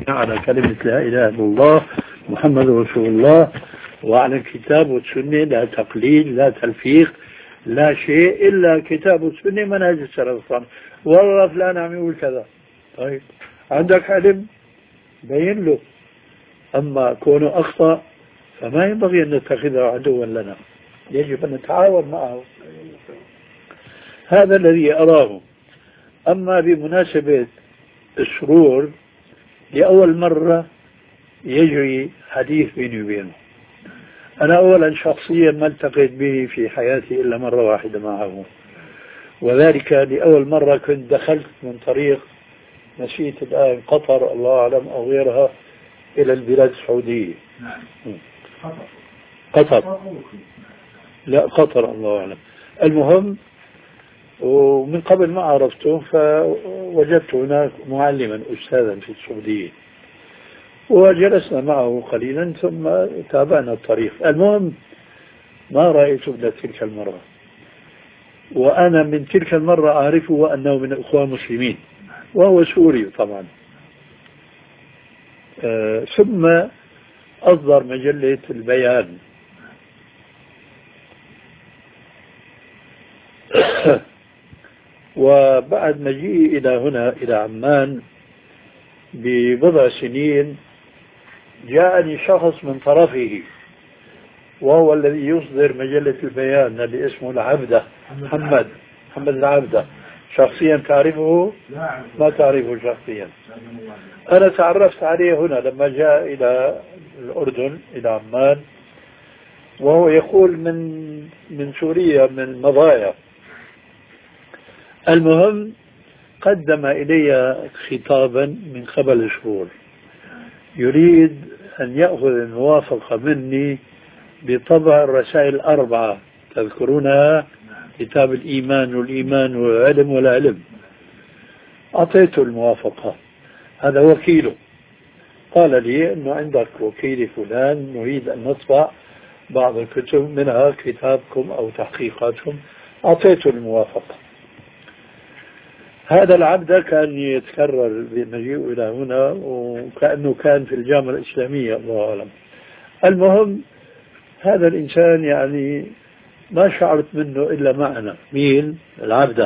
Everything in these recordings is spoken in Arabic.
على كلمة لا إله إلا الله محمد رسول الله، وعلى الكتاب والسنة، لا تقليد لا تلفيق لا شيء إلا كتاب والسنة منهج السلف الصالح. والله فلان عم يقول كذا، طيب عندك علم بين له، أما كونه أخطأ فما ينبغي أن نتخذه عدوا لنا، يجب أن نتعاون معه. هذا الذي أراه. أما بمناسبة السرور، لأول مرة يجري حديث بيني وبينه. أنا أولا شخصيا ما التقيت به في حياتي إلا مرة واحدة معه، وذلك لأول مرة كنت دخلت من طريق، نسيت الآن، قطر الله أعلم أو غيرها، إلى البلاد السعودية. قطر، لا قطر الله أعلم. المهم، ومن قبل ما عرفته فوجدت هناك معلما أستاذا في السعودية، وجلسنا معه قليلا ثم تابعنا الطريق. المهم ما رأيت ابن تلك المرة، وأنا من تلك المرة أعرفه أنه من الإخوان المسلمين وهو سوري طبعا. ثم أصدر مجلة البيان وبعد مجيئي إلى هنا إلى عمان ببضع سنين جاءني شخص من طرفه، وهو الذي يصدر مجلة البيان اللي اسمه العبدة، محمد العبدة. شخصيا تعرفه؟ ما تعرفه شخصيا. أنا تعرفت عليه هنا لما جاء إلى الأردن إلى عمان، وهو يقول من سوريا، من مضايا. المهم قدم إلي خطابا من قبل شهور، يريد أن يأخذ الموافقة مني بطبع الرسائل الأربعة تذكرونها، كتاب الإيمان والإيمان والعلم والعلم. أعطيته الموافقة، هذا وكيله. قال لي أنه عندك وكيل فلان، نريد أن نطبع بعض الكتب منها كتابكم أو تحقيقاتكم. أعطيته الموافقة. هذا العبد كان يتكرر بمجيئه إلى هنا، وكأنه كان في الجامعة الإسلامية الله أعلم. المهم هذا الإنسان يعني ما شعرت منه إلا معنا، مين؟ العبدة.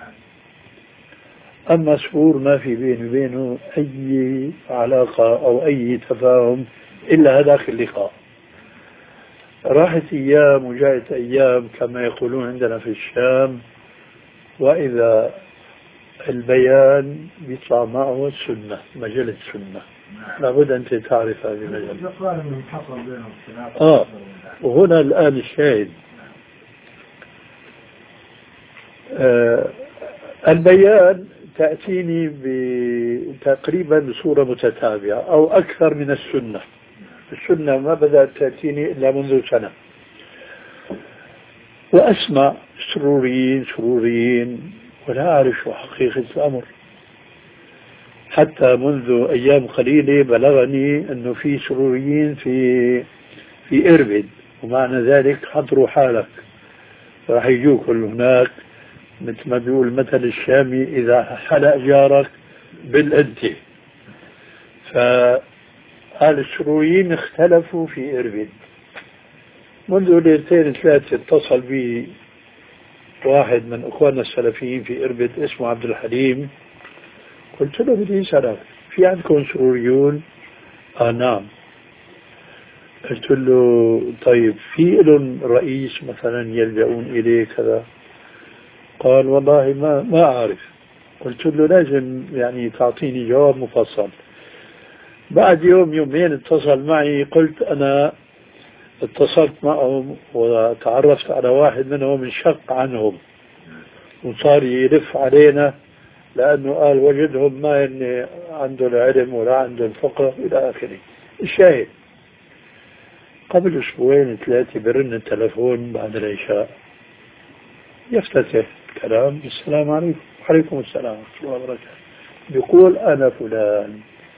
أما سرور ما في بيني وبينه أي علاقة أو أي تفاهم إلا هذاك اللقاء. راحت أيام وجاءت أيام كما يقولون عندنا في الشام، وإذا البيان بيطلع معه السنة، مجلة السنة. لابد أنت تعرف هذه المجلة. وهنا الآن الشاهد. البيان تأتيني تقريبا بصورة متتابعة أو أكثر من السنة. السنة ما بدأت تأتيني إلا منذ سنة، وأسمع سروريين ولا أعرف شو حقيقة الأمر. حتى منذ أيام قليلة بلغني أنه في سروريين في إربد، ومعنى ذلك حضروا حالك، راح يجوك هناك مثل ما بيقول المثل الشامي، إذا حلق جارك بالأنت. فقال السروريين اختلفوا في إربد. منذ ليلتين ثلاثة اتصل بي واحد من أخواننا السلفيين في إربد اسمه عبد الحليم. قلت له بدي أسألك، في عندكم سروريون؟ نعم. قلت له طيب في لهم رئيس مثلا يلجؤون إليه كذا؟ قال والله ما أعرف. قلت له لازم يعني تعطيني جواب مفصل. بعد يومين اتصل معي. قلت أنا اتصلت معهم وتعرفت على واحد منهم انشق عنهم وصار يلف علينا، لأنه قال وجدهم ما إن عنده العلم ولا عنده الفقه إلى آخره. الشاهد قبل أسبوعين ثلاثة برن التلفون بعد العشاء، يفتتح الكلام السلام عليكم. وعليكم السلام ورحمة الله وبركاته. بيقول أنا فلان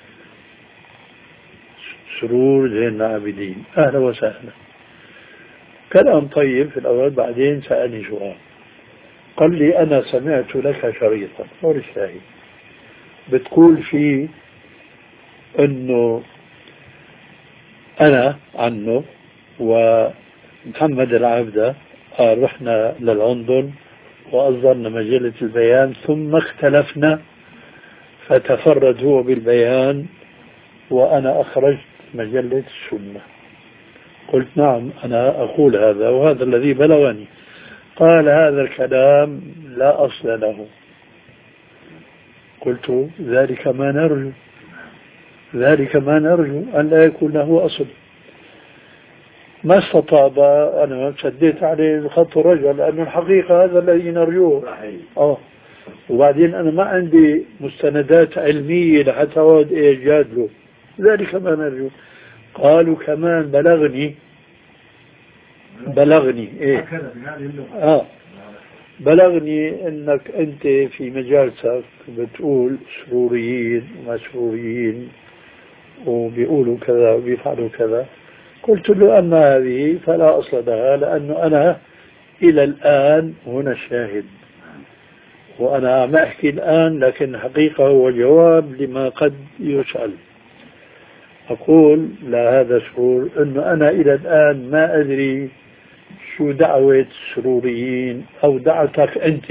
سرور زين العابدين، أهلا وسهلا. كلام طيب في الأول. بعدين سألني سؤال، قال لي أنا سمعت لك شريطا، هو الشاهد، بتقول فيه أنه أنا عنه ومحمد العابدة رحنا للندن وأصدرنا مجلة البيان ثم اختلفنا فتفرد هو بالبيان وأنا أخرجت مجلة السنة. قلت نعم أنا أقول هذا وهذا الذي بلغني. قال هذا الكلام لا أصل له. قلت ذلك ما نرجو، ذلك ما نرجو أن لا يكون له أصل. ما استطاب، أنا شديت عليه خط الرجل لأن الحقيقة هذا الذي نرجوه. وبعدين أنا ما عندي مستندات علمية لحتى أود إيجاد له، ذلك ما نرجو. قالوا كمان بلغني إيه بلغني أنك أنت في مجالسك بتقول سروريين ومسروريين وبيقولوا كذا وبيفعلوا كذا. قلت له أما هذه فلا أصل لها، لأنه أنا إلى الآن هنا شاهد وأنا ما أحكي الآن، لكن الحقيقة هو جواب لما قد يسأل. أقول لا هذا سرور أنه أنا إلى الآن ما أدري شو دعوة السروريين أو دعوتك أنت.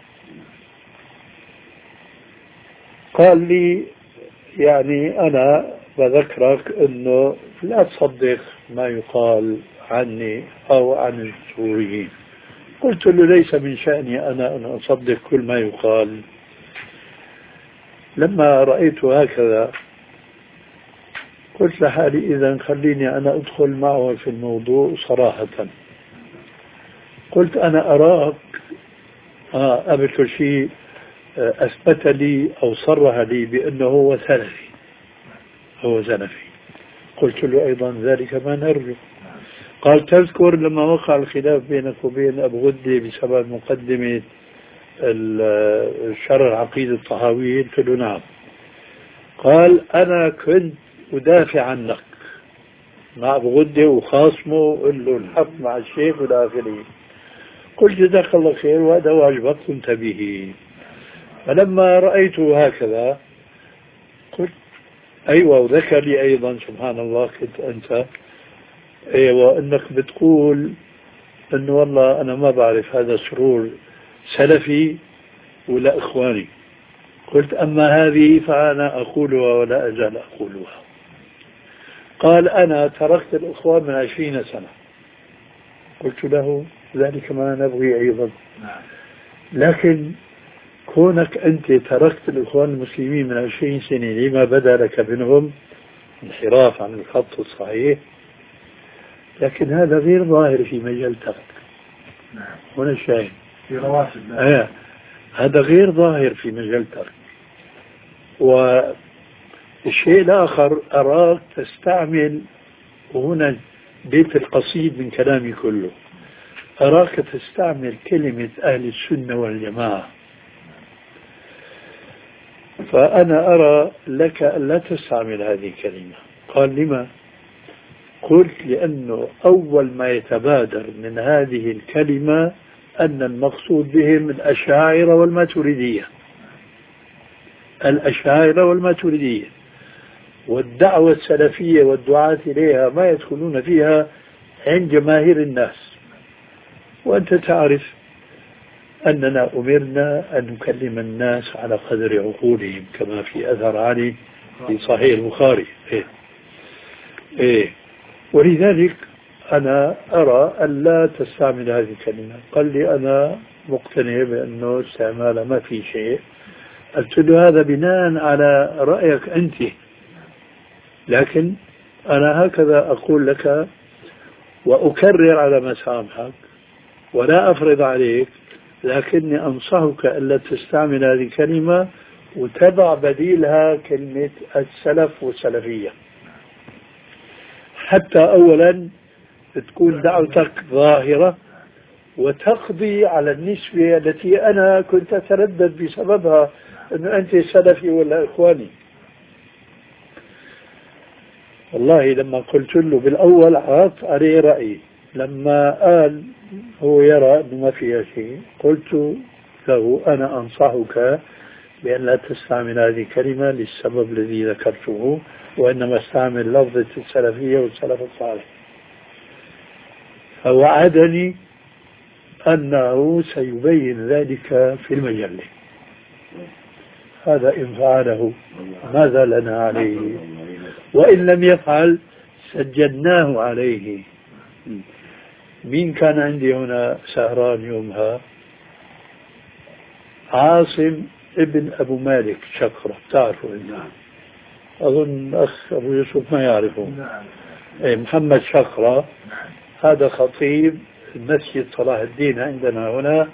قال لي يعني أنا بذكرك أنه لا تصدق ما يقال عني أو عن السوريين. قلت له ليس من شأني أنا أن أصدق كل ما يقال. لما رأيت هكذا قلت لحالي إذا خليني أنا أدخل معه في الموضوع صراحة. قلت أنا أراك قبل كل شيء أثبت لي أو صرح لي بأنه هو سلفي، هو سلفي. قلت له أيضا ذلك ما نرجو. قال تذكر لما وقع الخلاف بينك وبين أبو غدة بسبب مقدمة الشرح عقيدة الطحاوية؟ قلت له نعم. قال أنا كنت أدافع عنك مع أبو غدة وخاصمه وقل له الحق مع الشيخ إلى آخره. قلت جزاك الله خير وهذا واجبك كنت به. فلما رأيته هكذا قلت أيوة، وذكر لي أيضا سبحان الله كنت أنت أيوة أنك بتقول أنه والله أنا ما بعرف هذا سرور سلفي ولا إخواني. قلت أما هذه فأنا أقولها ولا أزال أقولها. قال أنا تركت الإخوان من 20 سنة. قلت له ذلك ما نبغي أيضا، لكن كونك أنت تركت الإخوان المسلمين من 20 سنة لما بدا لك منهم انحراف عن الخط الصحيح، لكن هذا غير ظاهر في مجالتك. هنا الشاهد في رواسب. هذا غير ظاهر في مجالتك. والشيء الآخر أراك تستعمل، وهنا بيت القصيد من كلامي كله، أراك تستعمل كلمة أهل السنة والجماعة. فأنا أرى لك أن لا تستعمل هذه الكلمة. قال لما؟ قلت لأنه أول ما يتبادر من هذه الكلمة أن المقصود بهم الأشاعرة والماتريدية، الأشاعرة والماتريدية، والدعوة السلفية والدعاة إليها ما يدخلون فيها عند جماهير الناس. وأنت تعرف أننا أمرنا أن نكلم الناس على قدر عقولهم كما في أثر علي في صحيح البخاري. ولذلك أنا أرى أن لا تستعمل هذه الكلمة. قال لي أنا مقتنع بأنه استعمالها ما في شيء. قلت له هذا بناء على رأيك أنت، لكن أنا هكذا أقول لك وأكرر على مسامحك ولا أفرض عليك، لكني أنصحك ألا تستعمل هذه الكلمة وتضع بديلها كلمة السلف والسلفية، حتى أولا تكون دعوتك ظاهرة وتقضي على النسبة التي أنا كنت أتردد بسببها أنه أنت سلفي ولا إخواني. والله لما قلت له بالأول عرضت عليه رأيي، لما قال هو يرى أنه ما فيها شيء قلت له أنا أنصحك بأن لا تستعمل هذه الكلمة للسبب الذي ذكرته، وإنما استعمل لفظة السلفية والسلف الصالح. فوعدني أنه سيبين ذلك في المجلة. هذا إن فعله ماذا لنا عليه، وإن لم يفعل سجلناه عليه. مين كان عندي هنا سهران يومها؟ عاصم ابن أبو مالك شقرة، تعرفوا؟ أظن أخ أبو يوسف ما يعرفه. محمد شقرة، هذا خطيب مسجد صلاح الدين عندنا هنا،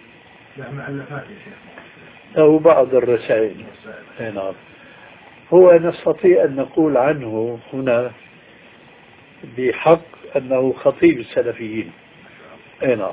له بعض الرسائل. نعم، هو نستطيع أن نقول عنه هنا بحق أنه خطيب السلفيين. نعم،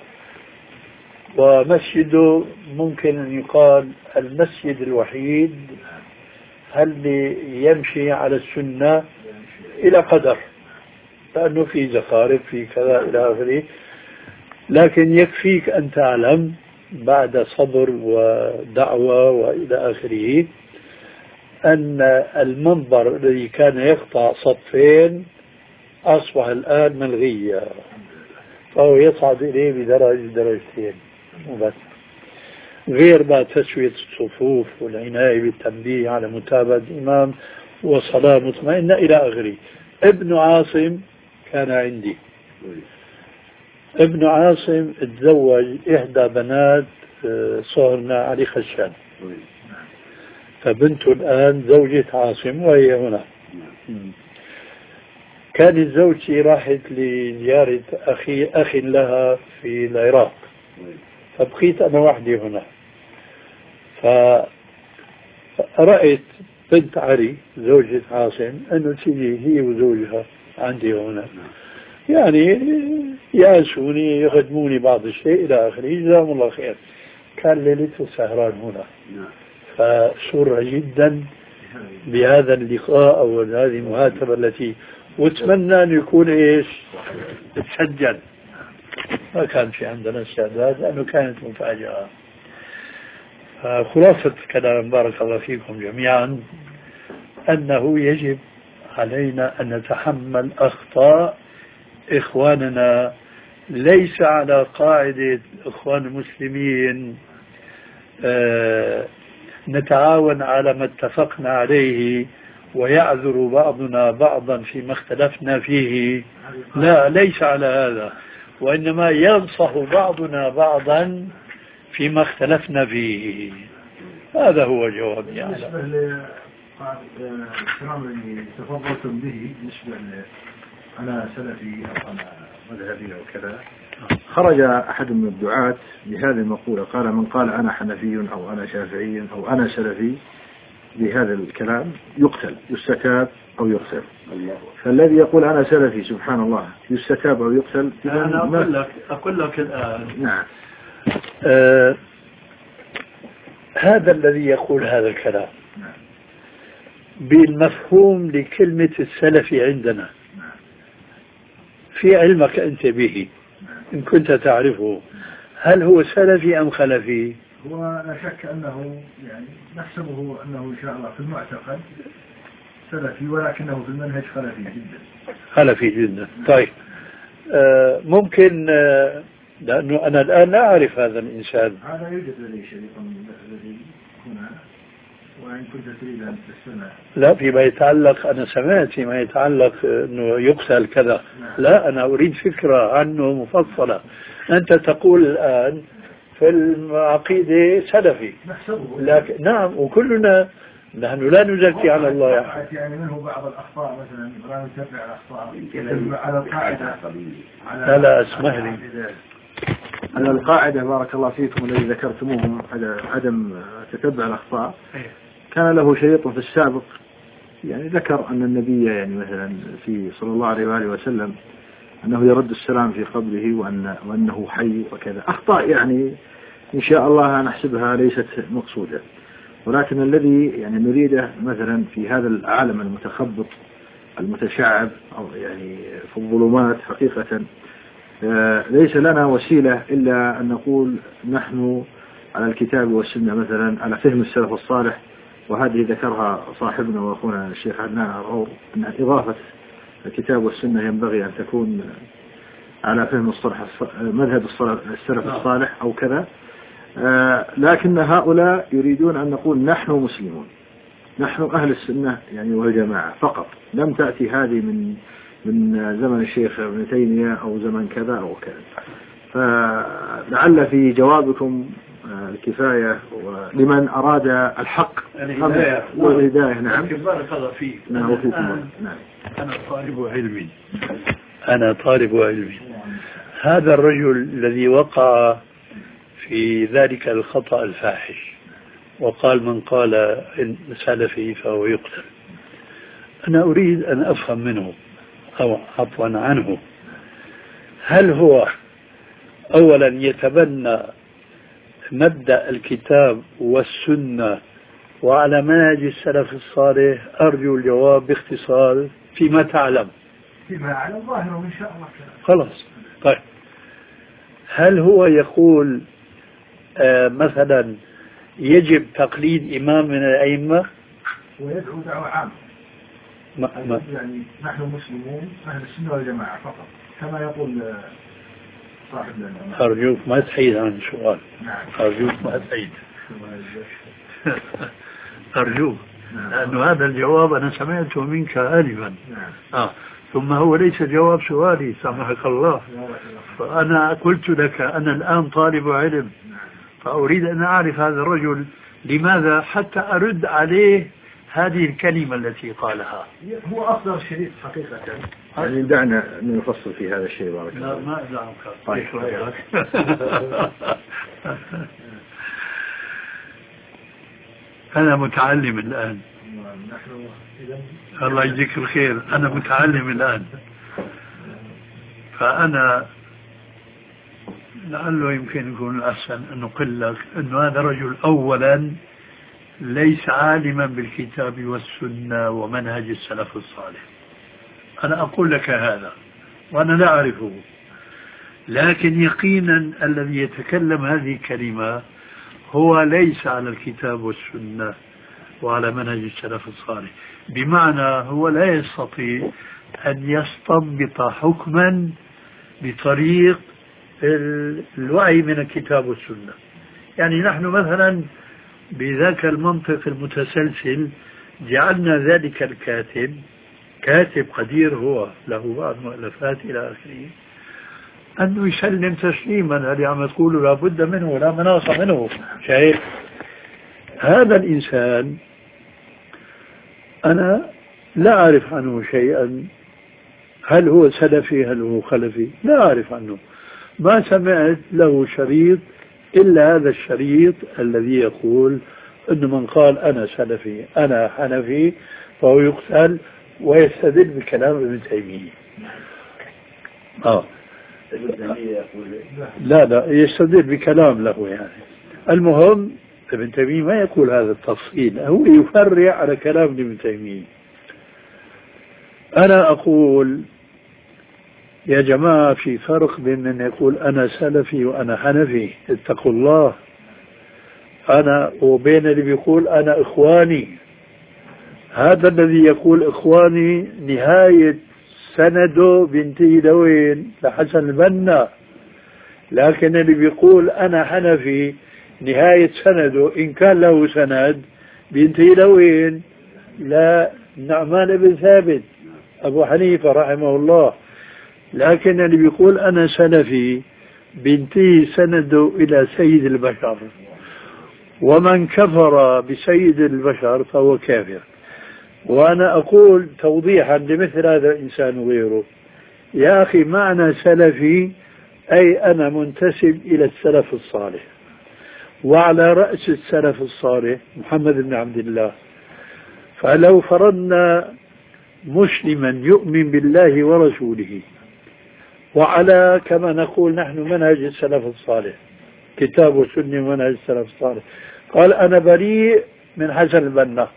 ومسجده ممكن أن يقال المسجد الوحيد اللي يمشي على السنة إلى قدر، لأنه في زخارف في كذا إلى آخره. لكن يكفيك أن تعلم بعد صبر ودعوة وإلى آخره أن المنبر الذي كان يقطع صفين أصبح الآن ملغيا، فهو يصعد إليه بدرجتين وبس، غير ما تسوية الصفوف والعناية بالتنبيه على متابعة الإمام وصلاة مطمئنة إلى آخره. ابن عاصم كان عندي. ابن عاصم تزوج إحدى بنات صهرنا علي خشان، فبنته الآن زوجة عاصم وهي هنا. كانت زوجتي راحت لزيارة أخ لها في العراق، فبقيت أنا وحدي هنا. فرأيت بنت علي زوجة عاصم أنه تيجي هي وزوجها عندي هنا، يعني يأسوني يخدموني بعض الشيء إلى آخره، جزاهم الله خير. كان ليلته سهران هنا، فسر جدا بهذا اللقاء أو هذه المهاتفة التي واتمنى أن يكون إيش تسجل. ما كان في عندنا استعداد لأنه كانت مفاجأة. خلاصة الكلام بارك الله فيكم جميعا أنه يجب علينا أن نتحمل أخطاء إخواننا، ليس على قاعدة إخوان المسلمين نتعاون على ما اتفقنا عليه ويعذر بعضنا بعضا فيما اختلفنا فيه، لا، ليس على هذا، وإنما ينصح بعضنا بعضا فيما اختلفنا فيه. هذا هو جوابي. بالنسبة للكلام اللي تفضلتم به بالنسبة أنا سلفي أو أنا مذهبي أو كذا، خرج أحد من الدعاة بهذه المقولة، قال من قال أنا حنفي أو أنا شافعي أو أنا سلفي بهذا الكلام يقتل، يستتاب أو يقتل. فالذي يقول أنا سلفي سبحان الله يستتاب أو يقتل. أنا أقول لك الآن. نعم. هذا الذي يقول هذا الكلام بالمفهوم لكلمة السلفي عندنا في علمك أنت به، إن كنت تعرفه، هل هو سلفي أم خلفي؟ هو لا شك أنه يعني نحسبه أنه إن شاء الله في المعتقد سلفي، ولكنه في المنهج خلفي جدا. خلفي جدا. طيب ممكن لأنه أنا الآن لا أعرف هذا الإنسان. هذا يوجد لدي شريط الذي هنا، وإن كنت تريد أن تستمع. لا، فيما يتعلق أنا سمعت فيما يتعلق أنه يقتل كذا. لا، أنا أريد فكرة عنه مفصلة. أنت تقول الآن في العقيدة سلفي، لكن نعم، وكلنا نحن لا نزكي على الله يعني منه بعض الأخطاء مثلا لا نتبع الأخطاء على القاعدة. لا اسمح لي، على القاعدة بارك الله فيكم الذي ذكرتموه على عدم تتبع الأخطاء. كان له شريط في السابق يعني ذكر أن النبي يعني مثلا في صلى الله عليه وآله وسلم أنه يرد السلام في قبره وأنه حي وكذا. أخطاء يعني إن شاء الله نحسبها ليست مقصودة، ولكن الذي يعني نريده مثلا في هذا العالم المتخبط المتشعب أو يعني في الظلمات حقيقة ليس لنا وسيلة إلا أن نقول نحن على الكتاب والسنة مثلا على فهم السلف الصالح، وهذه ذكرها صاحبنا وأخونا الشيخ عدنان عرعور أن إضافة الكتاب والسنة ينبغي أن تكون على فهم مذهب السلف الصالح أو كذا. لكن هؤلاء يريدون أن نقول نحن مسلمون، نحن أهل السنة يعني والجماعة فقط، لم تأتي هذه من زمن الشيخ ابن تيمية أو زمن كذا أو كذا. فلعل في جوابكم الكفاية لمن أراد الحق والهداية. نعم. بارك الله فيك. نعم. أنا طالب علم. هذا الرجل الذي وقع في ذلك الخطأ الفاحش وقال من قال إن سلفي فهو يقتل، أنا أريد أن أفهم منه أو عفوا عنه، هل هو أولا يتبنى مبدأ الكتاب والسنة وعلى منهج السلف الصالح؟ أرجو الجواب باختصار فيما تعلم. فيما أعلم ظاهره إن شاء الله. خلاص. طيب، هل هو يقول مثلا يجب تقليد إمام من الأئمة؟ ويدعو دعوة عامة يعني نحن مسلمون أهل السنة والجماعة فقط كما يقول صاحب لنا. أرجوك ما تحيد عن السؤال. أرجوك ما تحيد. أرجوك، لأنه هذا الجواب أنا سمعته منك آنفا. ثم هو ليس جواب سؤالي سامحك الله. فأنا قلت لك أنا الآن طالب علم، فأريد أن أعرف هذا الرجل لماذا حتى أرد عليه هذه الكلمة التي قالها. هو أصدر الشريط حقيقة يعني دعنا نفصل في هذا الشيء. بارك الله. لا ما أدعمك. أنا متعلم الآن. الله يجزيك الخير، أنا متعلم الآن، فأنا لعله يمكن يكون الأحسن أن نقول لك أن هذا رجل أولا ليس عالما بالكتاب والسنة ومنهج السلف الصالح. أنا أقول لك هذا وأنا لا أعرفه، لكن يقينا الذي يتكلم هذه الكلمة هو ليس على الكتاب والسنة وعلى منهج السلف الصالح، بمعنى هو لا يستطيع أن يستنبط حكما بطريق الوعي من الكتاب والسنة. يعني نحن مثلا بذاك المنطق المتسلسل جعلنا ذلك الكاتب كاتب قدير، هو له بعض مؤلفات إلى آخره، أنه يسلم تسليما. هل عم تقولوا لابد منه ولا مناص منه؟ شايف هذا الإنسان أنا لا أعرف عنه شيئا، هل هو سلفي هل هو خلفي لا أعرف عنه، ما سمعت له شريط إلا هذا الشريط الذي يقول أن من قال أنا سلفي أنا حنفي فهو يقتل، ويستدل بكلام ابن تيمية. لا يستدل بكلام له يعني. المهم ابن تيمية ما يقول هذا التفصيل، هو يفرع على كلام ابن تيمية. أنا أقول يا جماعة في فرق بين من يقول أنا سلفي وأنا حنفي، اتقوا الله، أنا وبين اللي بيقول أنا إخواني. هذا الذي يقول إخواني نهاية سنده بينتهي لوين؟ لحسن البنا. لكن اللي بيقول أنا حنفي نهاية سنده إن كان له سند بينتهي لوين؟ لا نعمان بن ثابت أبو حنيفة رحمه الله. لكن اللي بيقول أنا سلفي بينتهي سنده إلى سيد البشر، ومن كفر بسيد البشر فهو كافر. وأنا أقول توضيحا لمثل هذا الإنسان وغيره، يا أخي معنى سلفي أي أنا منتسب إلى السلف الصالح، وعلى رأس السلف الصالح محمد بن عبد الله. فلو فرضنا مسلما يؤمن بالله ورسوله وعلى كما نقول نحن منهج السلف الصالح كتاب وسنة ومنهج السلف الصالح، قال أنا بريء من حسن البنا،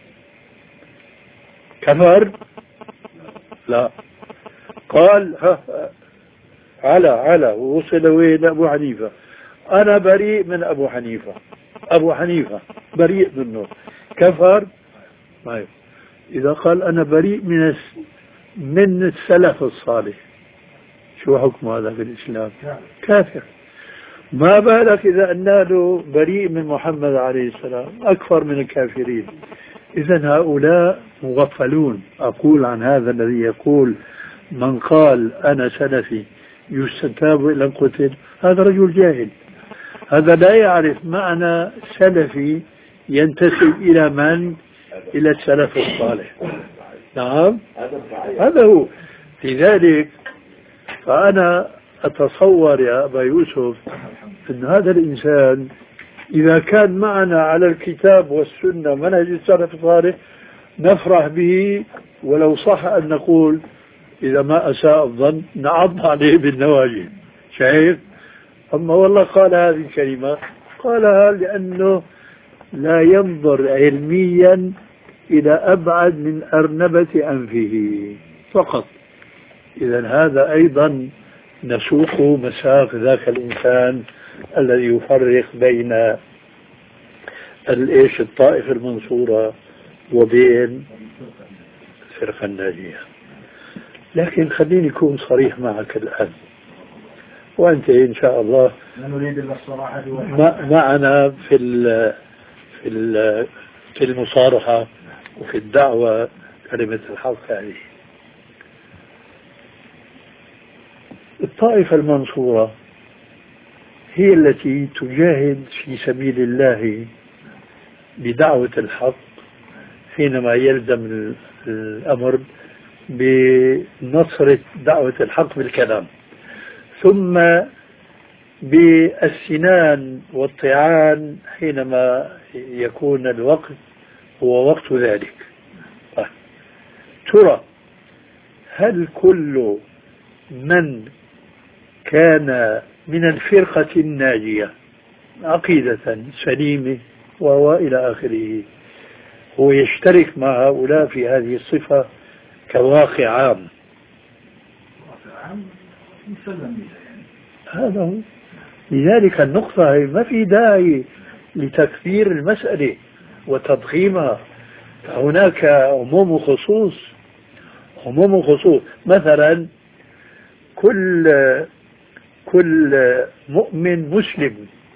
كفر؟ لا. قال على ووصل إلى أبو حنيفة، أنا بريء من أبو حنيفة، أبو حنيفة بريء منه، كفر؟ طيب إذا قال أنا بريء من السلف الصالح، شو حكم هذا في الإسلام؟ كافر. ما بالك إذا أننا له بريء من محمد عليه السلام، أكثر من الكافرين. إذن هؤلاء مغفلون. أقول عن هذا الذي يقول من قال أنا سلفي يستتاب إلى القتل، هذا رجل جاهل، هذا لا يعرف معنى سلفي ينتسب إلى من؟ إلى السلف الصالح. نعم هذا هو. لذلك فأنا أتصور يا أبا يوسف أن هذا الإنسان إذا كان معنا على الكتاب والسنة منهج السلف الصالح نفرح به، ولو صح أن نقول إذا ما أساء الظن نعض عليه بالنواجذ. شايف؟ أما والله قال هذه الكلمة قالها لأنه لا ينظر علميا إلى أبعد من أرنبة أنفه فقط. إذن هذا أيضا نسوق مساق ذاك الإنسان الذي يفرق بين الطائفة المنصورة وبين الفرقة الناجية. لكن خليني أكون صريح معك الآن، وأنت إن شاء الله معنا في المصارحة وفي الدعوة كلمة الحق هذه. الطائفة المنصورة هي التي تجاهد في سبيل الله بدعوة الحق حينما يلزم الأمر بنصرة دعوة الحق بالكلام، ثم بالسنان والطعان حينما يكون الوقت هو وقت ذلك. ترى هل كل من كان من الفرقة الناجية عقيدة سليمة وإلى آخره هو يشترك مع هؤلاء في هذه الصفة كواقع عام؟ هذا هو. لذلك النقطة هي ما في داعي لتكبير المسألة وتضخيمها. هناك عموم وخصوص. عموم وخصوص. مثلا كل مؤمن مسلم،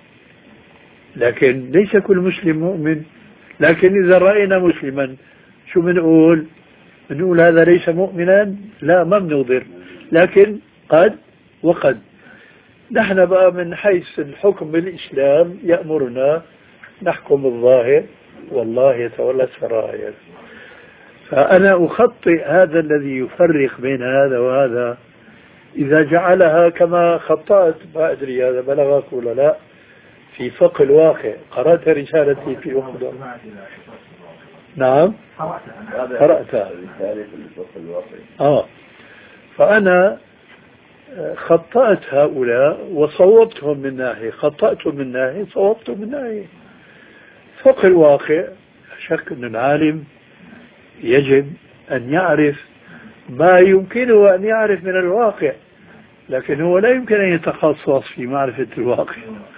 لكن ليس كل مسلم مؤمن. لكن إذا رأينا مسلما شو بنقول هذا ليس مؤمنا؟ لا، ما بنغدر، لكن قد وقد. نحن بقى من حيث الحكم بالإسلام يأمرنا نحكم بالظاهر والله يتولى السرائر. فأنا أخطئ هذا الذي يفرق بين هذا وهذا إذا جعلها كما خطأت، ما أدري هذا بلغك ولا لا، في فقه الواقع. قرأت رسالتي في أخذ. نعم قرأتها. فأنا خطأت هؤلاء وصوبتهم من ناحية، خطأتهم من ناحية، صوبتهم من ناحية. فقه الواقع شك أن العالم يجب أن يعرف ما يمكنه أن يعرف من الواقع، لكن هو لا يمكن أن يتخصص في معرفة الواقع.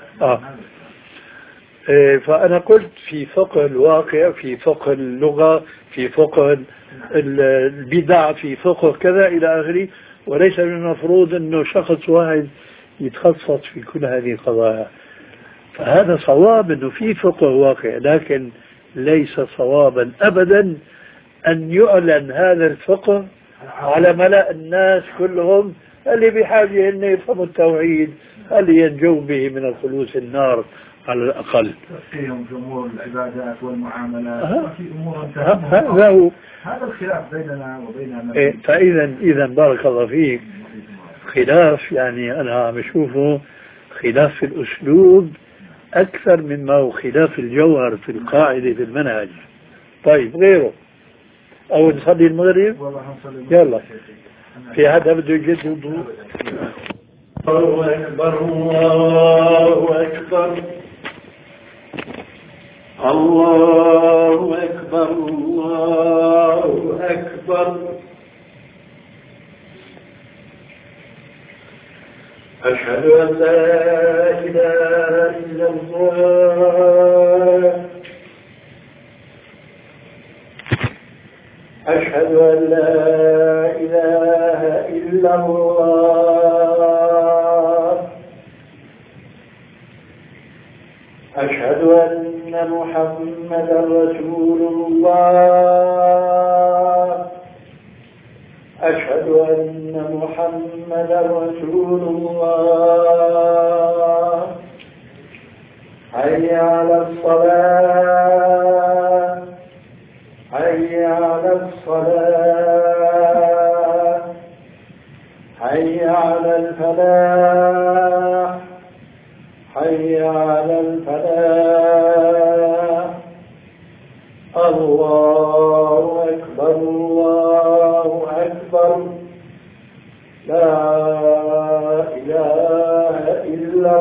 فأنا قلت في فقه الواقع، في فقه اللغة، في فقه البدع، في فقه كذا إلى آخره، وليس من المفروض أنه شخص واحد يتخصص في كل هذه القضايا. فهذا صواب أنه في فقه واقع، لكن ليس صوابا أبدا أن يعلن هذا الفقه على ملأ الناس كلهم اللي بحاجة أن يفهموا التوحيد، اللي ينجوا به من الخلوص النار على الأقل. فيهم أمور العبادات والمعاملات. هذا الخلاف بيننا وبين فإذا بارك الله فيك، خلاف يعني أنا عم أشوفه خلاف في الأسلوب أكثر مما هو خلاف الجوهر في القاعدة في المنهج. طيب غيره، أو نصلي المغرب؟ يلا، في هذا بده يجد وضوء. الله أكبر الله أكبر الله أكبر الله أكبر. أشهد أن لا إله إلا الله أشهد أن لا إله إلا الله أشهد أن محمدا رسول الله أشهد أن محمدا رسول الله حي على الصلاة حي على الصلاة حي على الفلاح حي على الفلاح الله أكبر الله أكبر لا إله إلا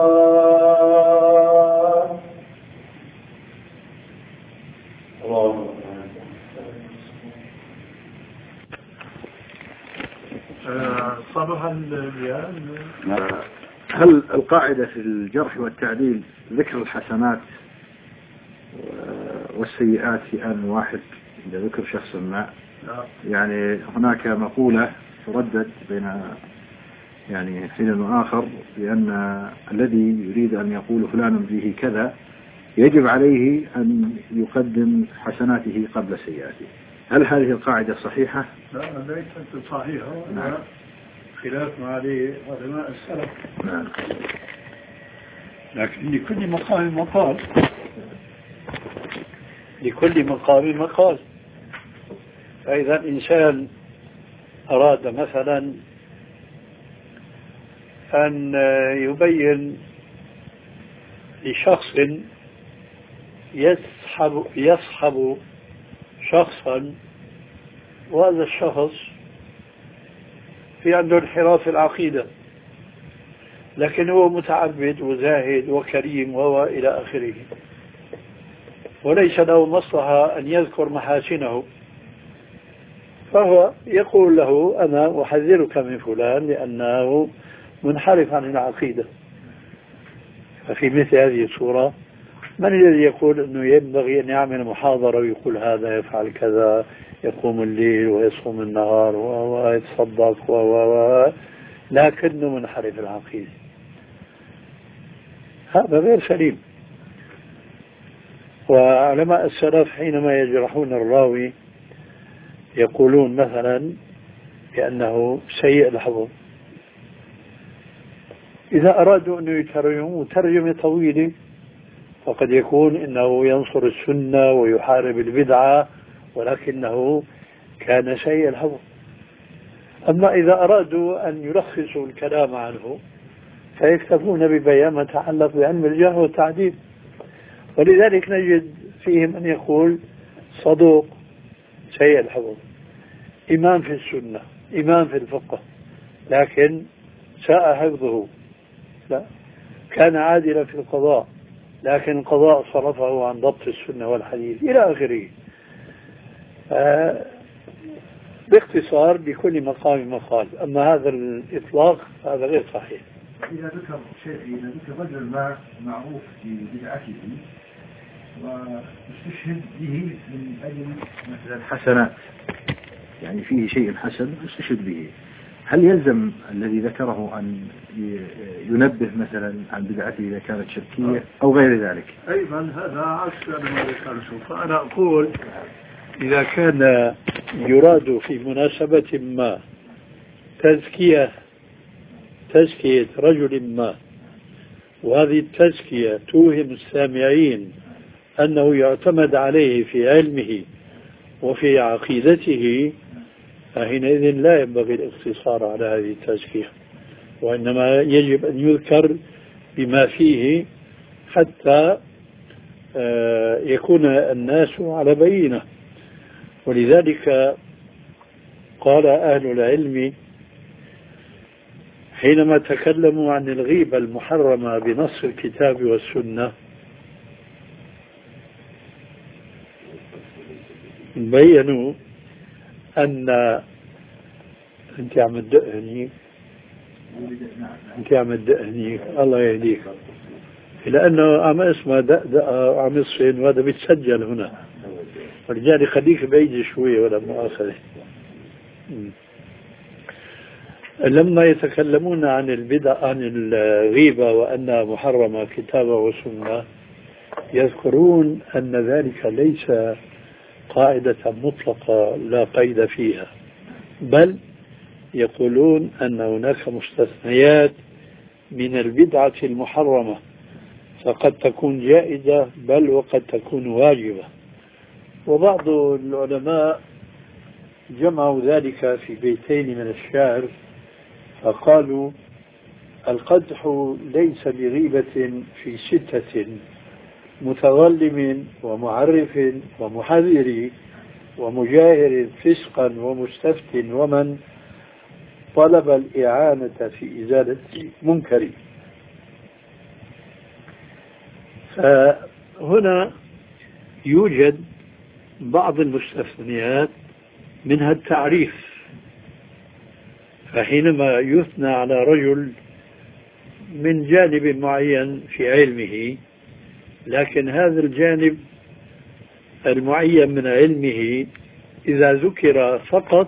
الله الله صباح البيان. هل القاعدة في الجرح والتعديل ذكر الحسنات والسيئات في آن واحد إذا ذكر شخص ما؟ يعني هناك مقولة تردد بين يعني حين وآخر بأن الذي يريد أن يقول فلان به كذا يجب عليه أن يقدم حسناته قبل سيئاته. هل هذه القاعدة صحيحة؟ لا ليست صحيحة. نعم. خلاف ما عليه علماء السلف. نعم. لكن لكل مقام مقال لكل مقام مقال. فإذا الإنسان أراد مثلا أن يبين لشخص يصحب شخصا وهذا الشخص في عنده انحراف العقيدة لكن هو متعبد وزاهد وكريم وإلى آخره وليس له مصلحة أن يذكر محاسنه فهو يقول له أنا أحذرك من فلان لأنه منحرف عن العقيدة. ففي مثل هذه الصورة من الذي يقول أنه ينبغي أن يعمل محاضرة ويقول هذا يفعل كذا يقوم الليل ويصوم النهار ويتصدق لكنه منحرف العقيدة؟ هذا غير سليم. وعلماء السلف حينما يجرحون الراوي يقولون مثلا بأنه سيء الحفظ إذا أرادوا أن يترجموا ترجمة طويلة فقد يكون إنه ينصر السنة ويحارب البدعة ولكنه كان سيء الحفظ. أما إذا أرادوا أن يلخصوا الكلام عنه فيكتفون ببيان ما يتعلق بعلم الجرح والتعديل. ولذلك نجد فيهم من يقول صدوق سيء الحفظ إمام في السنة إمام في الفقه لكن ساء حفظه، لا كان عادلا في القضاء لكن القضاء صرفه عن ضبط السنة والحديث إلى آخره. باختصار لكل مقام مقال. أما هذا الإطلاق هذا غير صحيح. إذا ذكر رجل ما معروف ببدعته واستشهد به من أجل مثلا حسنات يعني فيه شيء حسن استشهد به، هل يلزم الذي ذكره أن ينبه مثلا عن بدعته إذا كانت شركية أو غير ذلك؟ أيضا هذا عكس ما ذكرته. فأنا أقول إذا كان يراد في مناسبة ما تزكية رجل ما وهذه التزكية توهم السامعين أنه يعتمد عليه في علمه وفي عقيدته فحينئذ لا ينبغي الاقتصار على هذه التزكية وإنما يجب أن يذكر بما فيه حتى يكون الناس على بينة. ولذلك قال أهل العلم حينما تكلموا عن الغيبة المحرمة بنص الكتاب والسنة بينوا أن أنت عم تدقني أنت عم تدقني الله يهديك، لأنه عم اسمه دقة وعم يصفن وهذا بيتسجل هنا، ولذلك خليك بعيد شوي ولا مؤاخذة. لما يتكلمون عن البدع عن الغيبة وأنها محرمة كتابة وسنة، يذكرون أن ذلك ليس قاعدة مطلقة لا قيد فيها، بل يقولون أن هناك مستثنيات من البدعة المحرمة، فقد تكون جائزة بل وقد تكون واجبة. وبعض العلماء جمعوا ذلك في بيتين من الشعر فقالوا: القدح ليس بغيبة في 6: متظلم ومعرف ومحذر ومجاهر فسقا ومستفت ومن طلب الإعانة في إزالة منكر. فهنا يوجد بعض المستثنيات منها التعريف، فحينما يثنى على رجل من جانب معين في علمه، لكن هذا الجانب المعين من علمه إذا ذكر فقط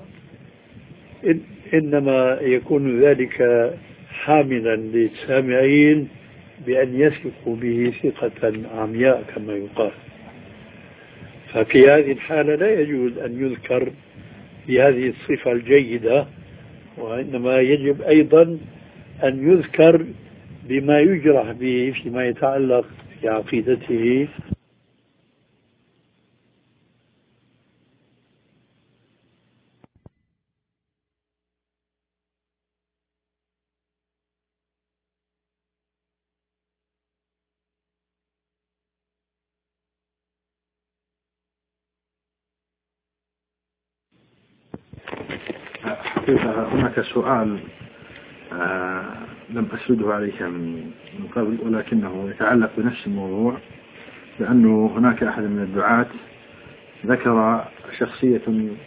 إنما يكون ذلك حاملا للسامعين بأن يثقوا به ثقة عمياء كما يقال. ففي هذه الحالة لا يجوز أن يذكر بهذه الصفة الجيدة، وإنما يجب أيضا أن يذكر بما يجرح به فيما يتعلق بعقيدته. هناك سؤال لم أسرده عليك من قبل، ولكنه يتعلق بنفس الموضوع، لأنه هناك أحد من الدعاة ذكر شخصية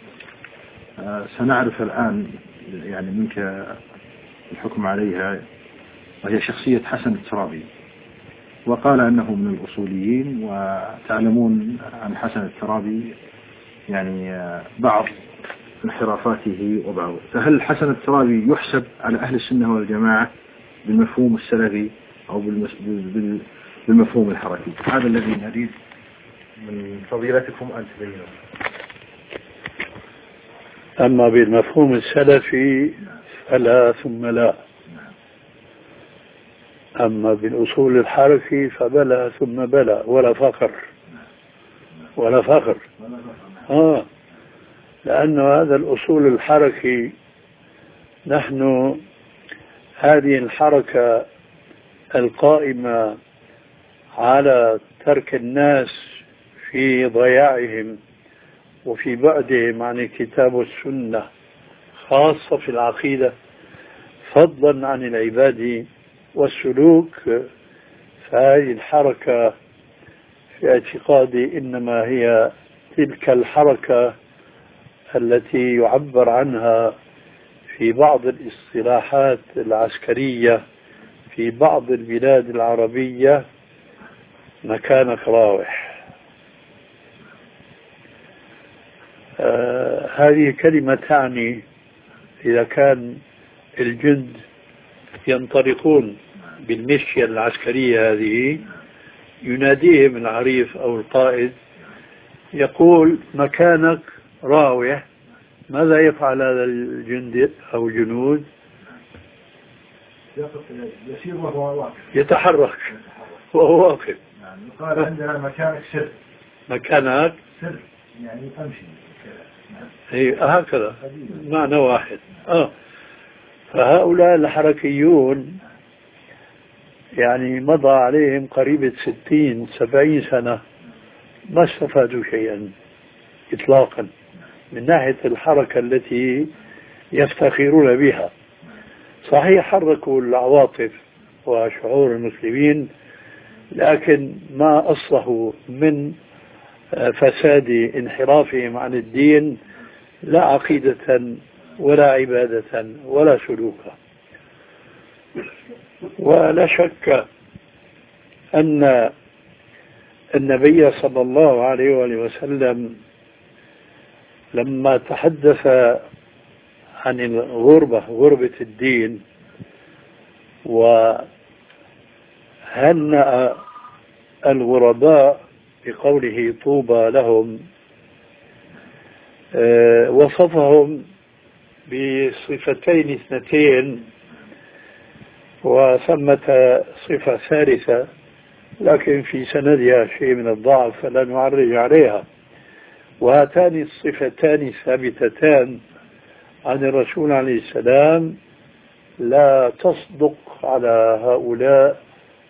سنعرف الآن يعني منك الحكم عليها، وهي شخصية حسن الترابي، وقال أنه من الأصوليين، وتعلمون عن حسن الترابي يعني بعض انحرافاته وبعض. فهل حسن الترابي يحسب على أهل السنة والجماعة بالمفهوم السلفي أو بالمفهوم الحركي؟ هذا الذي نريد من فضيلتكم أن تبينوا. أما بالمفهوم السلفي فلا ثم لا، أما بالأصول الحركي فبلا ثم بلا، ولا فخر ولا فخر. لأن هذا الأصول الحركي، نحن هذه الحركة القائمة على ترك الناس في ضياعهم وفي بعدهم عن الكتاب والسنة، خاصة في العقيدة فضلا عن العباد والسلوك، فهذه الحركة في اعتقادي إنما هي تلك الحركة التي يعبر عنها في بعض الاصطلاحات العسكرية في بعض البلاد العربية مكانك راوح. هذه كلمة تعني إذا كان الجند ينطلقون بالمشية العسكرية هذه، يناديهم العريف أو القائد يقول مكانك راوح. ماذا يفعل هذا الجند أو الجنود؟ يسير وهو واقف، يتحرك وهو واقف. يعني قال عندنا مكانك سر، مكانك سر يعني أمشي. هي هكذا معنى واحد. فهؤلاء الحركيون يعني مضى عليهم قريبة 60-70 سنة ما استفادوا شيئا إطلاقا من ناحية الحركة التي يفتخرون بها. صحيح حركوا العواطف وشعور المسلمين، لكن ما أصله من فساد انحرافهم عن الدين لا عقيدة ولا عبادة ولا سلوكا. ولا شك أن النبي صلى الله عليه وآله وسلم لما تحدث عن الغربة، غربة الدين، وهنأ الغرباء بقوله طوبى لهم، وصفهم بصفتين اثنتين وثمة صفة ثالثة لكن في سندها شيء من الضعف فلا نعرج عليها. وهاتان الصفتان ثابتتان عن الرسول عليه السلام لا تصدق على هؤلاء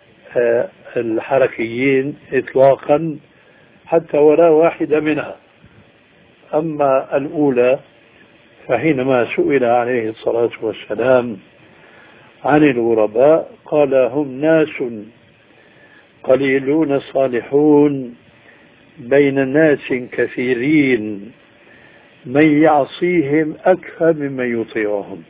الحركيين إطلاقا حتى ولا واحدة منها. أما الأولى فحينما سئل عليه الصلاة والسلام عن الغرباء قال هم ناس قليلون صالحون بين ناس كثيرين من يعصيهم أكثر ممن يطيعهم.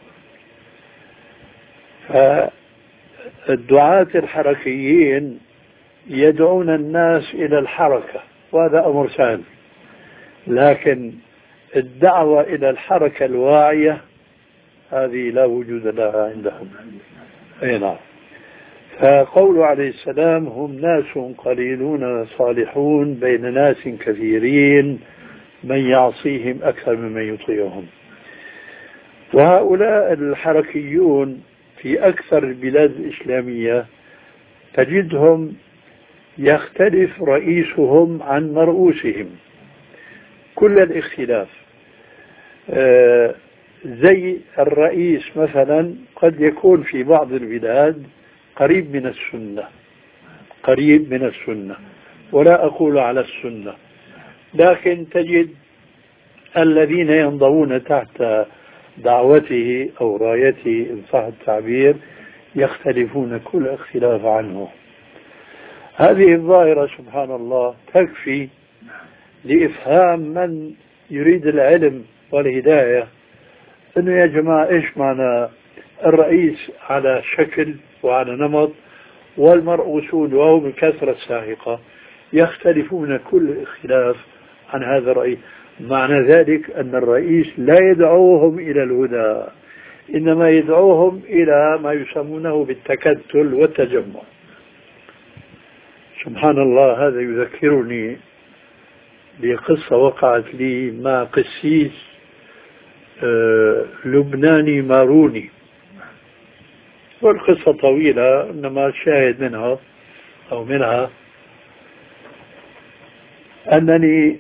فالدعاة الحركيين يدعون الناس إلى الحركة وهذا أمر سهل، لكن الدعوة إلى الحركة الواعية هذه لا وجود لها عندهم. أي نعم. فقول عليه السلام هم ناس قليلون صالحون بين ناس كثيرين من يعصيهم أكثر ممن يطيعهم. وهؤلاء الحركيون في أكثر البلاد الإسلامية تجدهم يختلف رئيسهم عن مرؤوسهم كل الاختلاف. زي الرئيس مثلا قد يكون في بعض البلاد قريب من السنة ولا أقول على السنة، لكن تجد الذين ينضوون تحت دعوته أو رايته إن صح التعبير يختلفون كل اختلاف عنه. هذه الظاهرة سبحان الله تكفي لإفهام من يريد العلم والهداية أنه يا جماعة إيش معنى الرئيس على شكل وعلى نمط والمرؤوسون وهو بالكثرة الساحقة يختلفون كل اختلاف عن هذا الرئيس. معنى ذلك أن الرئيس لا يدعوهم إلى الهدى، إنما يدعوهم إلى ما يسمونه بالتكتل والتجمع. سبحان الله. هذا يذكرني بقصة وقعت لي مع قسيس لبناني ماروني، والقصة طويلة إنما الشاهد منها أنني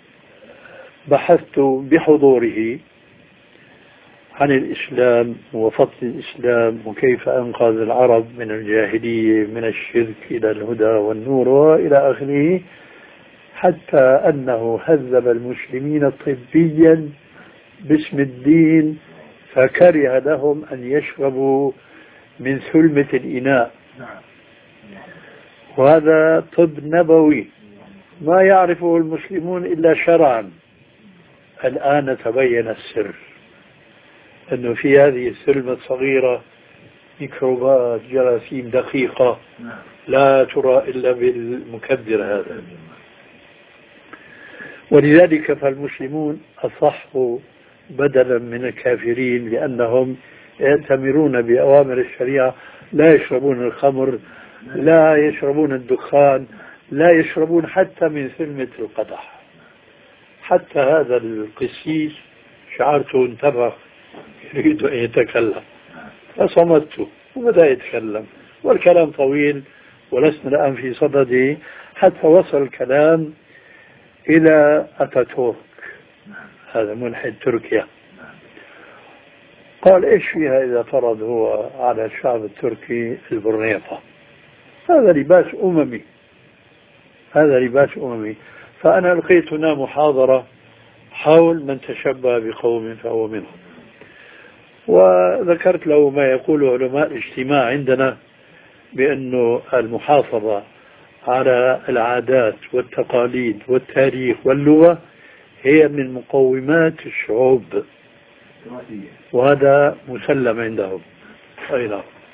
بحثت بحضوره عن الإسلام وفضل الإسلام وكيف أنقذ العرب من الجاهلية من الشرك إلى الهدى والنور وإلى آخره، حتى أنه هذب المسلمين طبيا باسم الدين فكره لهم أن يشربوا من ثلمة الإناء، وهذا طب نبوي ما يعرفه المسلمون إلا شرعا. الآن تبين السر أنه في هذه الثلمة الصغيرة ميكروبات جراثيم دقيقة لا ترى إلا بالمكدر هذا. ولذلك فالمسلمون أصح بدلا من الكافرين لأنهم يأتمرون بأوامر الشريعة، لا يشربون الخمر، لا يشربون الدخان، لا يشربون حتى من ثلمة القدح. حتى هذا القسيس شعرته انتبه يريد أن يتكلم فصمته وبدأ يتكلم، والكلام طويل ولسنا الآن في صدده، حتى وصل الكلام إلى أتاتورك، هذا ملحد تركيا. قال إيش فيها إذا فرض هو على الشعب التركي البرنيطة؟ هذا لباس أممي. فأنا ألقيت هنا محاضرة حول من تشبه بقوم فهو منهم، وذكرت له ما يقول علماء الاجتماع عندنا بأنه المحافظة على العادات والتقاليد والتاريخ واللغة هي من مقومات الشعوب، وهذا مسلم عندهم. أي نعم.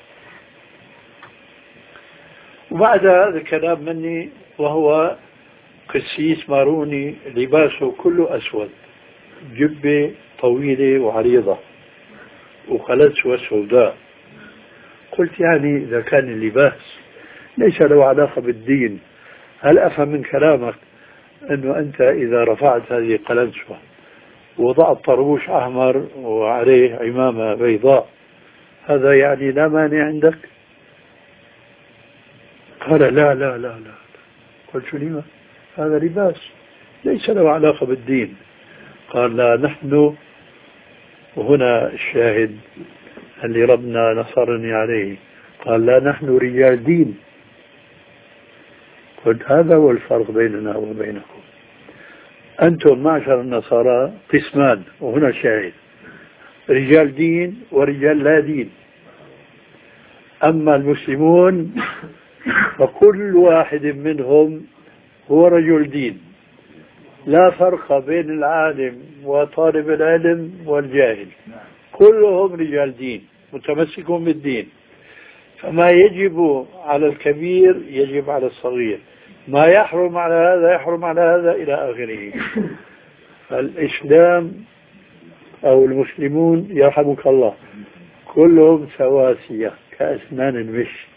وبعد هذا الكلام مني، وهو قسيس ماروني لباسه كله أسود، جبة طويلة وعريضة وقلنسوة سوداء. قلت يعني إذا كان اللباس ليس له علاقة بالدين، هل أفهم من كلامك أنه أنت إذا رفعت هذه القلنسوة ووضعت طربوش أحمر وعليه عمامة بيضاء هذا يعني لا مانع عندك؟ قال لا لا لا لا. قلت لما؟ هذا لباس ليس له علاقة بالدين. قال لا، نحن، وهنا الشاهد اللي ربنا نصرني عليه، قال لا، نحن رجال دين. قلت هذا هو الفرق بيننا وبينكم، أنتم معشر النصارى قسمان، وهنا الشاهد، رجال دين ورجال لا دين. أما المسلمون فكل واحد منهم هو رجل دين، لا فرق بين العالم وطالب العلم والجاهل، كلهم رجال دين متمسكون بالدين. فما يجب على الكبير يجب على الصغير، ما يحرم على هذا يحرم على هذا إلى آخره. فالإسلام أو المسلمون يرحمك الله كلهم سواسية كأسنان المشط.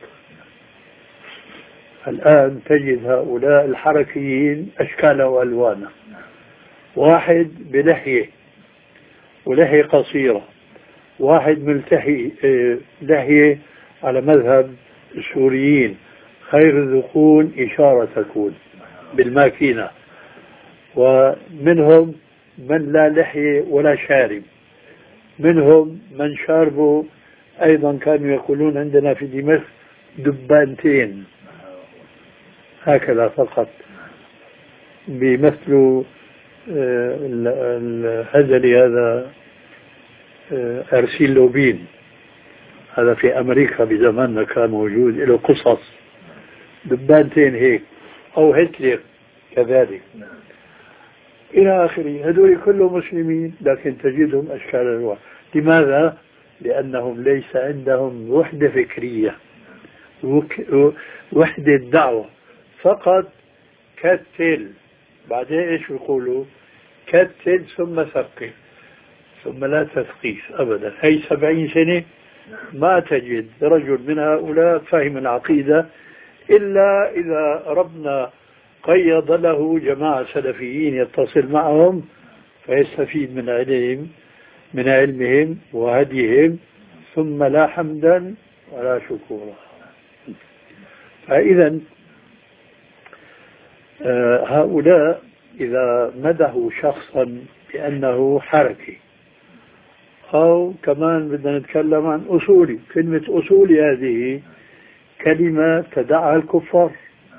الآن تجد هؤلاء الحركيين أشكال وألوان، واحد بلحية ولحية قصيرة، واحد ملتحي لحية على مذهب السوريين، خير الذقون إشارة تكون بالماكينة، ومنهم من لا لحية ولا شارب، منهم من شاربوا أيضا كانوا يقولون عندنا في دمشق دبانتين هكذا فقط، بيمثلوا الهزلي هذا أرسيل لوبين، هذا في أمريكا بزماننا كان موجود، له قصص دبانتين هيك، أو هتلر كذلك إلى آخره. هذول كلهم مسلمين لكن تجدهم أشكال ألوان. لماذا؟ لأنهم ليس عندهم وحدة فكرية، وحدة دعوة، فقط كتل. بعدين إيش بيقولوا؟ كتل ثم ثقف، ثم لا تثقيف أبدا. هي 70 سنة ما تجد رجل من هؤلاء فهم العقيدة إلا إذا ربنا قيض له جماعة سلفيين يتصل معهم فيستفيد من علمهم وهديهم، ثم لا حمدا ولا شكورا. فإذا هؤلاء إذا مدحوا شخصا بأنه حركي، أو كمان بدنا نتكلم عن أصولي، كلمة أصولي هذه كلمة تدعها الكفار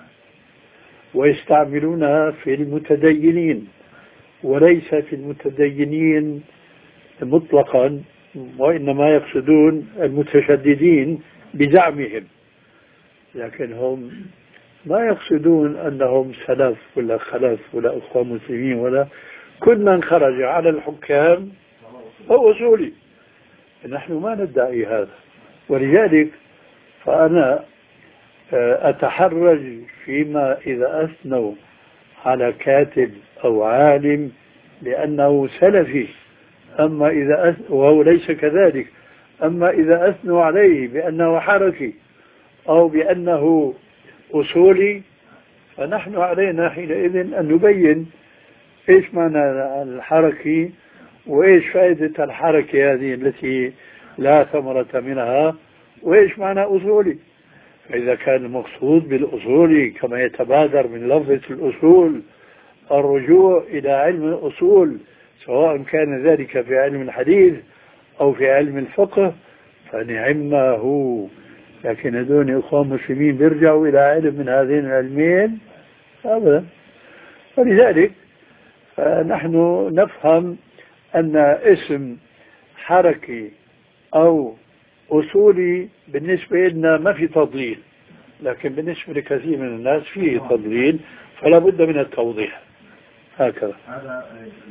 ويستعملونها في المتدينين، وليس في المتدينين مطلقا، وإنما يقصدون المتشددين بزعمهم، لكن هم ما يقصدون أنهم سلف ولا خلف ولا أخوة مسلمين، ولا كل من خرج على الحكام هو أصولي. نحن ما ندعي هذا، ولذلك فأنا أتحرج فيما إذا أثنوا على كاتب أو عالم لأنه سلفي، أما إذا وهو ليس كذلك، أما إذا أثنوا عليه بأنه حركي أو بأنه أصولي، فنحن علينا حينئذ أن نبين إيش معنى الحركي وإيش فائدة الحركة هذه التي لا ثمرة منها، وإيش معنى أصولي. فإذا كان المقصود بالأصول كما يتبادر من لفظة الأصول الرجوع إلى علم الأصول، سواء كان ذلك في علم الحديث أو في علم الفقه، فنعم هو. لكن هذول إخوان مسلمين بيرجعوا إلى علم من هذين العلمين أبدا. ولذلك نحن نفهم أن اسم حركي أو أصولي بالنسبة لنا ما في تضليل، لكن بالنسبة لكثير من الناس فيه تضليل، فلا بد من التوضيح. هكذا. هذا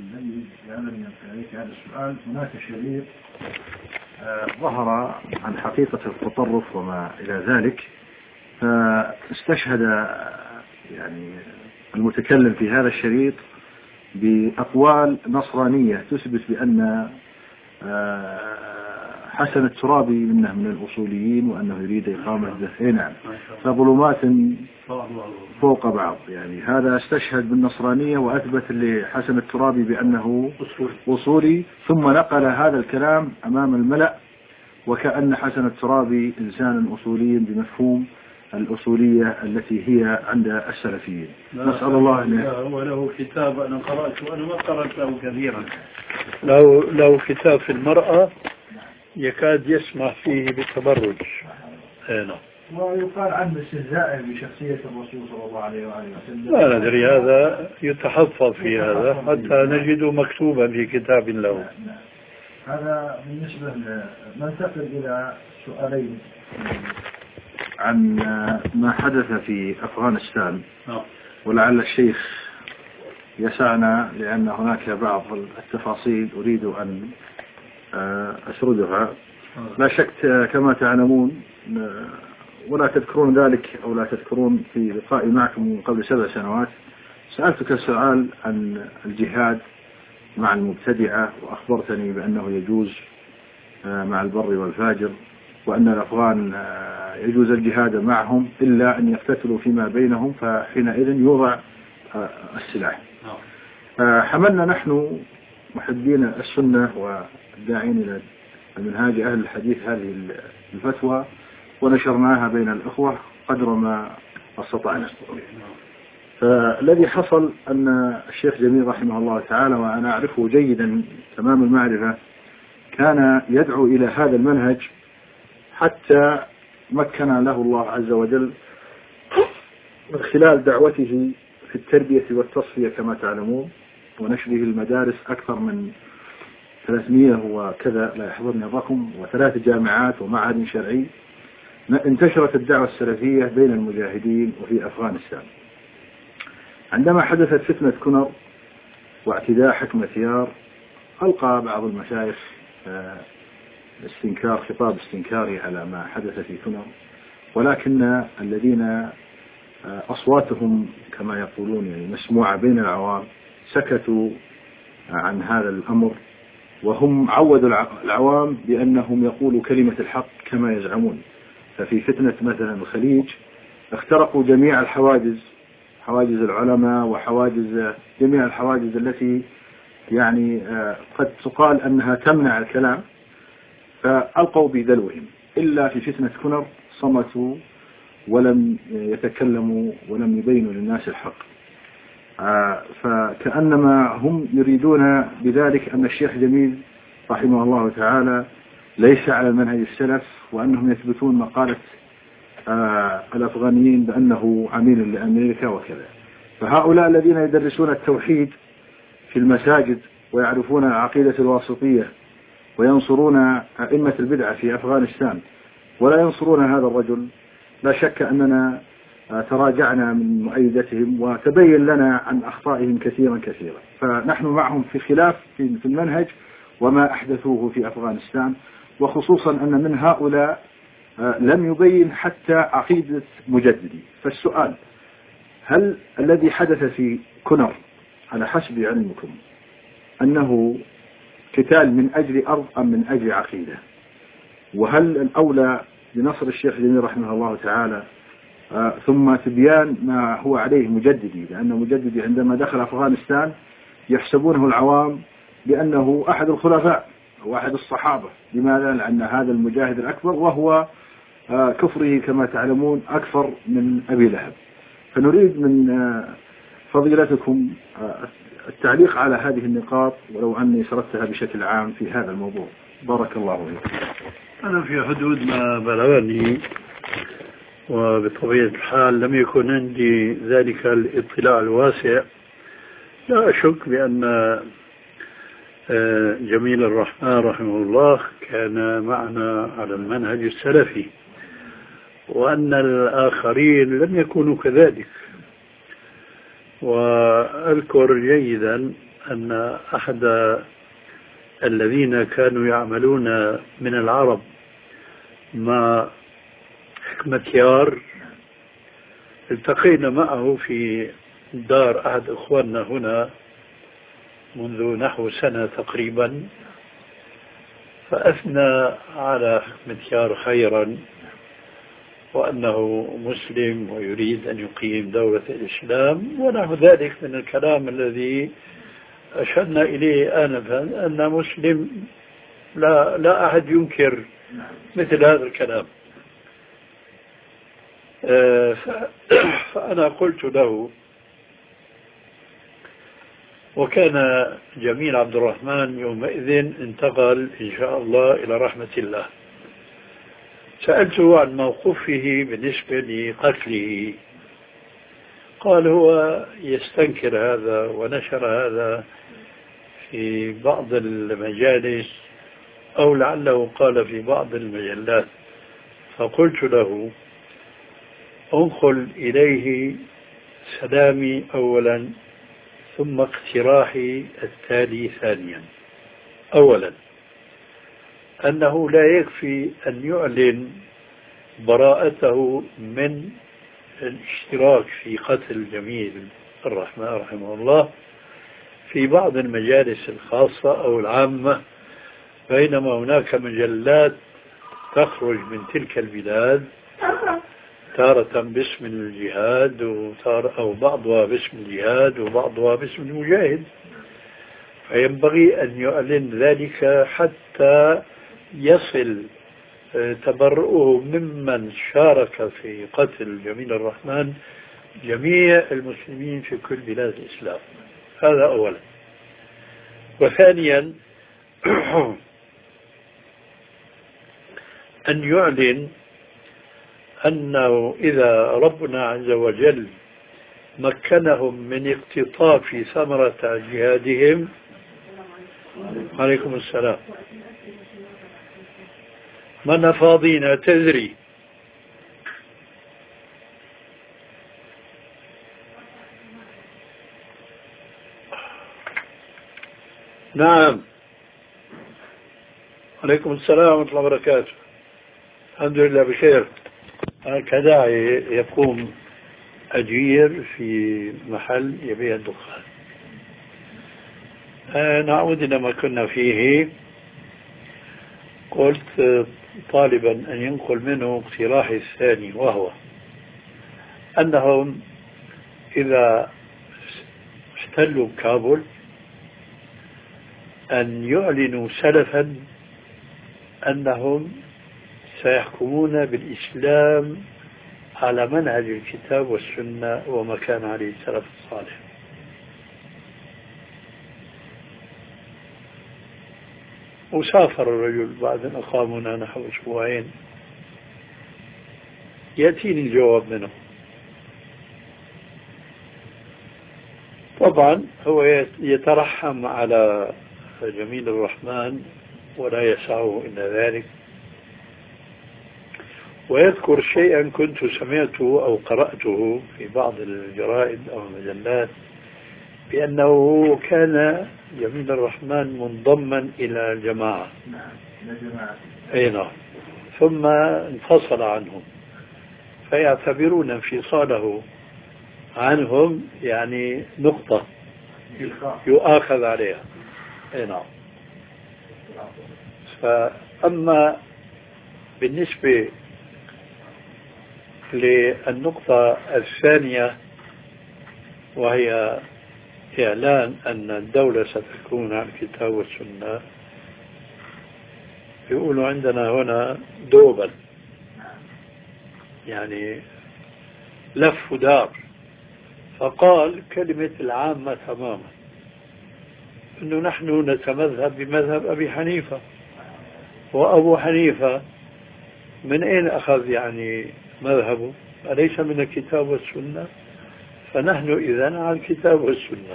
هذا السؤال. هناك شريط ظهر عن حقيقة التطرف وما إلى ذلك، فاستشهد يعني المتكلم في هذا الشريط بأقوال نصرانية تثبت بأن حسن الترابي منه من الأصوليين وأنه يريد إقامة نعم فظلمات فوق بعض. يعني هذا استشهد بالنصرانية وأثبت لحسن الترابي بأنه أصولي، ثم نقل هذا الكلام أمام الملأ وكأن حسن الترابي إنسان أصولي بمفهوم الأصولية التي هي عند السلفيين. نسأل الله أن وله كتاب أنا قرأته، أنا ما قرأت له كثيرا، له كتاب في المرأة يكاد يسمح فيه بالتبرج. ويقال عنه استهزاء بشخصية الرسول صلى الله عليه وآله وسلم. لا ندري، هذا يتحفظ في هذا حتى نجده مكتوبا في كتاب له. هذا بالنسبة ننتقل إلى سؤالين عن ما حدث في أفغانستان، ولعل الشيخ يسعنا لأن هناك بعض التفاصيل أريد أن أسردها. لا شك كما تعلمون ولا تذكرون ذلك أو لا تذكرون في لقائي معكم من قبل 7 سنوات سألتك السؤال عن الجهاد مع المبتدعة، وأخبرتني بأنه يجوز مع البر والفاجر، وأن الأفغان يجوز الجهاد معهم إلا أن يقتتلوا فيما بينهم فحينئذ يوضع السلاح. حملنا نحن محبين السنة والداعين إلى المنهاج أهل الحديث هذه الفتوى ونشرناها بين الأخوة قدر ما استطعنا. فالذي حصل أن الشيخ جميل رحمه الله تعالى، وأنا أعرفه جيدا تمام المعرفة، كان يدعو إلى هذا المنهج حتى مكن له الله عز وجل من خلال دعوته في التربية والتصفية كما تعلمون، ونشره المدارس أكثر من 300 وكذا لا يحضرني الرقم، و3 جامعات ومعهد شرعي. انتشرت الدعوة السلفية بين المجاهدين وفي أفغانستان. عندما حدثت فتنة كونر واعتداء حكم ثيار، ألقى بعض المشايخ خطاب استنكاري على ما حدث في كونر، ولكن الذين أصواتهم كما يقولون يعني مسموعة بين العوام سكتوا عن هذا الأمر، وهم عودوا العوام بأنهم يقولوا كلمة الحق كما يزعمون. ففي فتنة مثلا الخليج اخترقوا جميع الحواجز، حواجز العلماء وحواجز جميع الحواجز التي يعني قد تقال أنها تمنع الكلام، فألقوا بذلوهم. إلا في فتنة كونر صمتوا ولم يتكلموا ولم يبينوا للناس الحق. فكأنما هم يريدون بذلك أن الشيخ جميل رحمه الله تعالى ليس على المنهج السلف، وأنهم يثبتون مقالة الأفغانيين بأنه عميل لأمريكا وكذا. فهؤلاء الذين يدرسون التوحيد في المساجد ويعرفون العقيدة الواسطية وينصرون أئمة البدعة في أفغانستان ولا ينصرون هذا الرجل، لا شك أننا تراجعنا من مؤيدتهم وتبين لنا عن أخطائهم كثيرا. فنحن معهم في خلاف في المنهج وما أحدثوه في أفغانستان، وخصوصا أن من هؤلاء لم يبين حتى عقيدة مجددي. فالسؤال: هل الذي حدث في كونر على حسب علمكم أنه قتال من أجل أرض أم من أجل عقيدة؟ وهل الأولى بنصر الشيخ جميل رحمه الله تعالى ثم تبيان ما هو عليه مجددي؟ لأن مجددي عندما دخل أفغانستان يحسبونه العوام بأنه أحد الخلفاء وأحد الصحابة. لماذا؟ لأن هذا المجاهد الأكبر، وهو كفره كما تعلمون أكثر من أبي لهب. فنريد من فضيلتكم التعليق على هذه النقاط، ولو أني سردتها بشكل عام في هذا الموضوع. بارك الله فيكم. أنا في حدود ما بلغني، وبطبيعة الحال لم يكن عندي ذلك الاطلاع الواسع، لا أشك بأن جميل الرحمن رحمه الله كان معنا على المنهج السلفي، وأن الآخرين لم يكونوا كذلك. وأذكر جيدا أن أحد الذين كانوا يعملون من العرب مع حكمة ثيار التقينا معه في دار أحد إخواننا هنا منذ نحو سنة تقريبا، فأثنى على متيار خيرا وأنه مسلم ويريد أن يقيم دولة الإسلام ونحو ذلك من الكلام الذي أشرنا إليه آنفا، أن مسلم لا أحد ينكر مثل هذا الكلام. فأنا قلت له، وكان جميل عبد الرحمن يومئذ انتقل إن شاء الله إلى رحمة الله، سألته عن موقفه بالنسبة لقتله، قال هو يستنكر هذا ونشر هذا في بعض المجالس أو لعله قال في بعض المجلات. فقلت له انقل إليه سلامي أولا ثم اقتراحي التالي ثانيا. أولا أنه لا يكفي أن يعلن براءته من الاشتراك في قتل جميل الرحمن رحمه الله في بعض المجالس الخاصة أو العامة، بينما هناك مجلات تخرج من تلك البلاد تارة باسم الجهاد أو بعضها باسم الجهاد وبعضها باسم المجاهد، فينبغي أن يعلن ذلك حتى يصل تبرؤه ممن شارك في قتل جميل الرحمن جميع المسلمين في كل بلاد الإسلام. هذا أولا. وثانيا أن يعلن أنه إذا ربنا عز وجل مكنهم من اقتطاف ثمرة جهادهم. عليكم السلام. من فاضينا تدري. نعم. عليكم السلام ورحمة الله وبركاته. الحمد لله بخير. كداعي يقوم أجير في محل يبيع الدخان. نعود إلى ما كنا فيه. قلت طالبا أن ينقل منه اقتراحي الثاني، وهو أنهم إذا احتلوا كابول أن يعلنوا سلفا أنهم سيحكمون بالإسلام على منهج الكتاب والسنة وما كان عليه السلف الصالح. وسافر الرجل بعد أن أقامنا نحو أسبوعين، يأتيني الجواب منه. طبعا هو يترحم على جميل الرحمن ولا يسعه إلا ذلك، ويذكر شيئا كنت سمعته أو قرأته في بعض الجرائد أو المجلات بأنه كان جميل الرحمن منضما إلى الجماعة. أي نعم. ثم انفصل عنهم، فيعتبرون انفصاله عنهم يعني نقطة يؤاخذ عليها. أي نعم. فأما بالنسبة للنقطة الثانية وهي إعلان أن الدولة ستكون على الكتاب والسنة، يقولوا عندنا هنا دوبل، يعني لف ودار. فقال كلمة العامة تماما أنه نحن نتمذهب بمذهب أبي حنيفة، وأبو حنيفة من أين أخذ يعني مذهبه؟ أليس من الكتاب والسنة؟ فنحن إذن على الكتاب والسنة.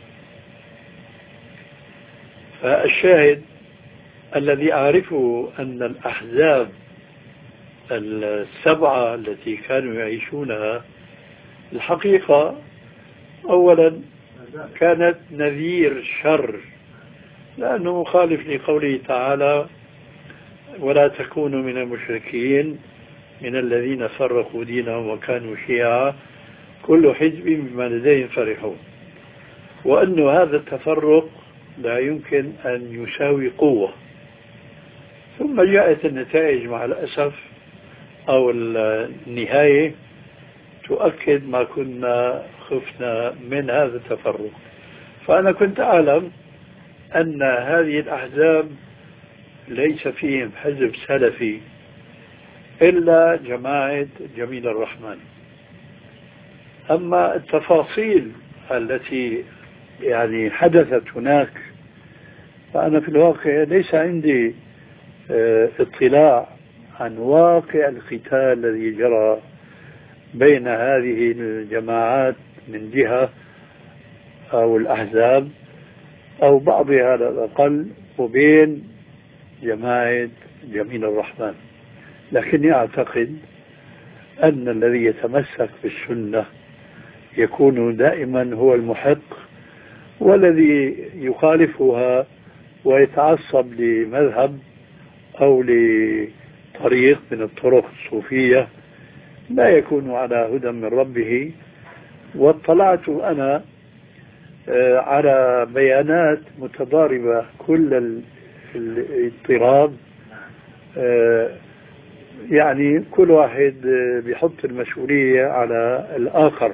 فالشاهد الذي أعرفه أن الأحزاب السبعة التي كانوا يعيشونها الحقيقة أولا كانت نذير شر، لأنه مخالف لقوله تعالى ولا تكونوا من المشركين من الذين فرقوا دينهم وكانوا شيعا كل حزب بما لديهم فرحون، وأن هذا التفرق لا يمكن أن يساوي قوة. ثم جاءت النتائج مع الأسف أو النهاية تؤكد ما كنا خفنا من هذا التفرق. فأنا كنت أعلم أن هذه الأحزاب ليس فيهم حزب سلفي إلا جماعة جميل الرحمن. أما التفاصيل التي يعني حدثت هناك فأنا في الواقع ليس عندي اطلاع عن واقع القتال الذي جرى بين هذه الجماعات من جهة أو الأحزاب أو بعضها على الأقل وبين جماعة جميل الرحمن. لكني أعتقد أن الذي يتمسك بالسنة يكون دائما هو المحق، والذي يخالفها ويتعصب لمذهب أو لطريق من الطرق الصوفية لا يكون على هدى من ربه. واطلعت أنا على بيانات متضاربة كل الاضطراب، يعني كل واحد بيحط المسؤولية على الآخر.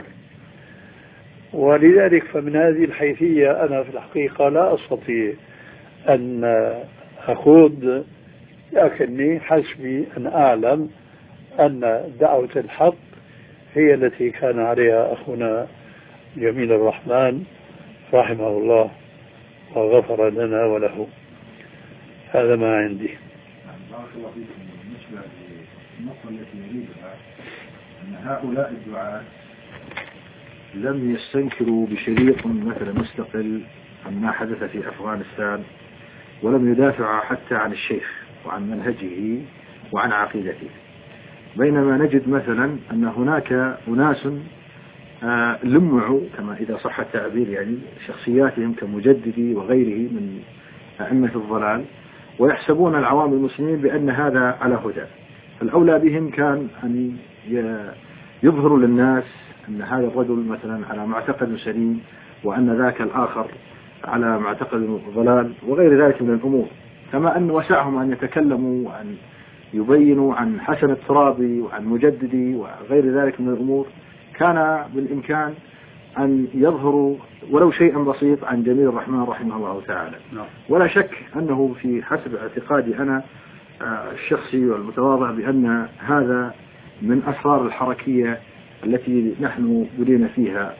ولذلك فمن هذه الحيثية أنا في الحقيقة لا أستطيع أن أخوض، لكني حسبي أن أعلم أن دعوة الحق هي التي كان عليها أخونا جميل الرحمن رحمه الله وغفر لنا وله. هذا ما عندي. بارك الله فيكم. بالنسبة للنقطة التي نريدها أن هؤلاء الدعاة لم يستنكروا بشريط مثلا مستقل عن ما حدث في أفغانستان، ولم يدافعوا حتى عن الشيخ وعن منهجه وعن عقيدته، بينما نجد مثلا أن هناك أناس لمعوا كما إذا صح التعبير يعني شخصياتهم كمجددي وغيره من أئمة الضلال، ويحسبون العوام المسلمين بأن هذا على هدى. الأولى بهم كان أن يظهروا للناس أن هذا الرجل مثلا على معتقد سليم وأن ذاك الآخر على معتقد ضلال وغير ذلك من الأمور. كما أن وسعهم أن يتكلموا وأن يبينوا عن حسن الترابي وعن مجددي وغير ذلك من الأمور، كان بالإمكان أن يظهروا ولو شيئا بسيط عن جميل الرحمن رحمه الله تعالى. ولا شك أنه في حسب اعتقادي أنا الشخصي والمتواضع بأن هذا من أسرار الحركية التي نحن بلينا فيها،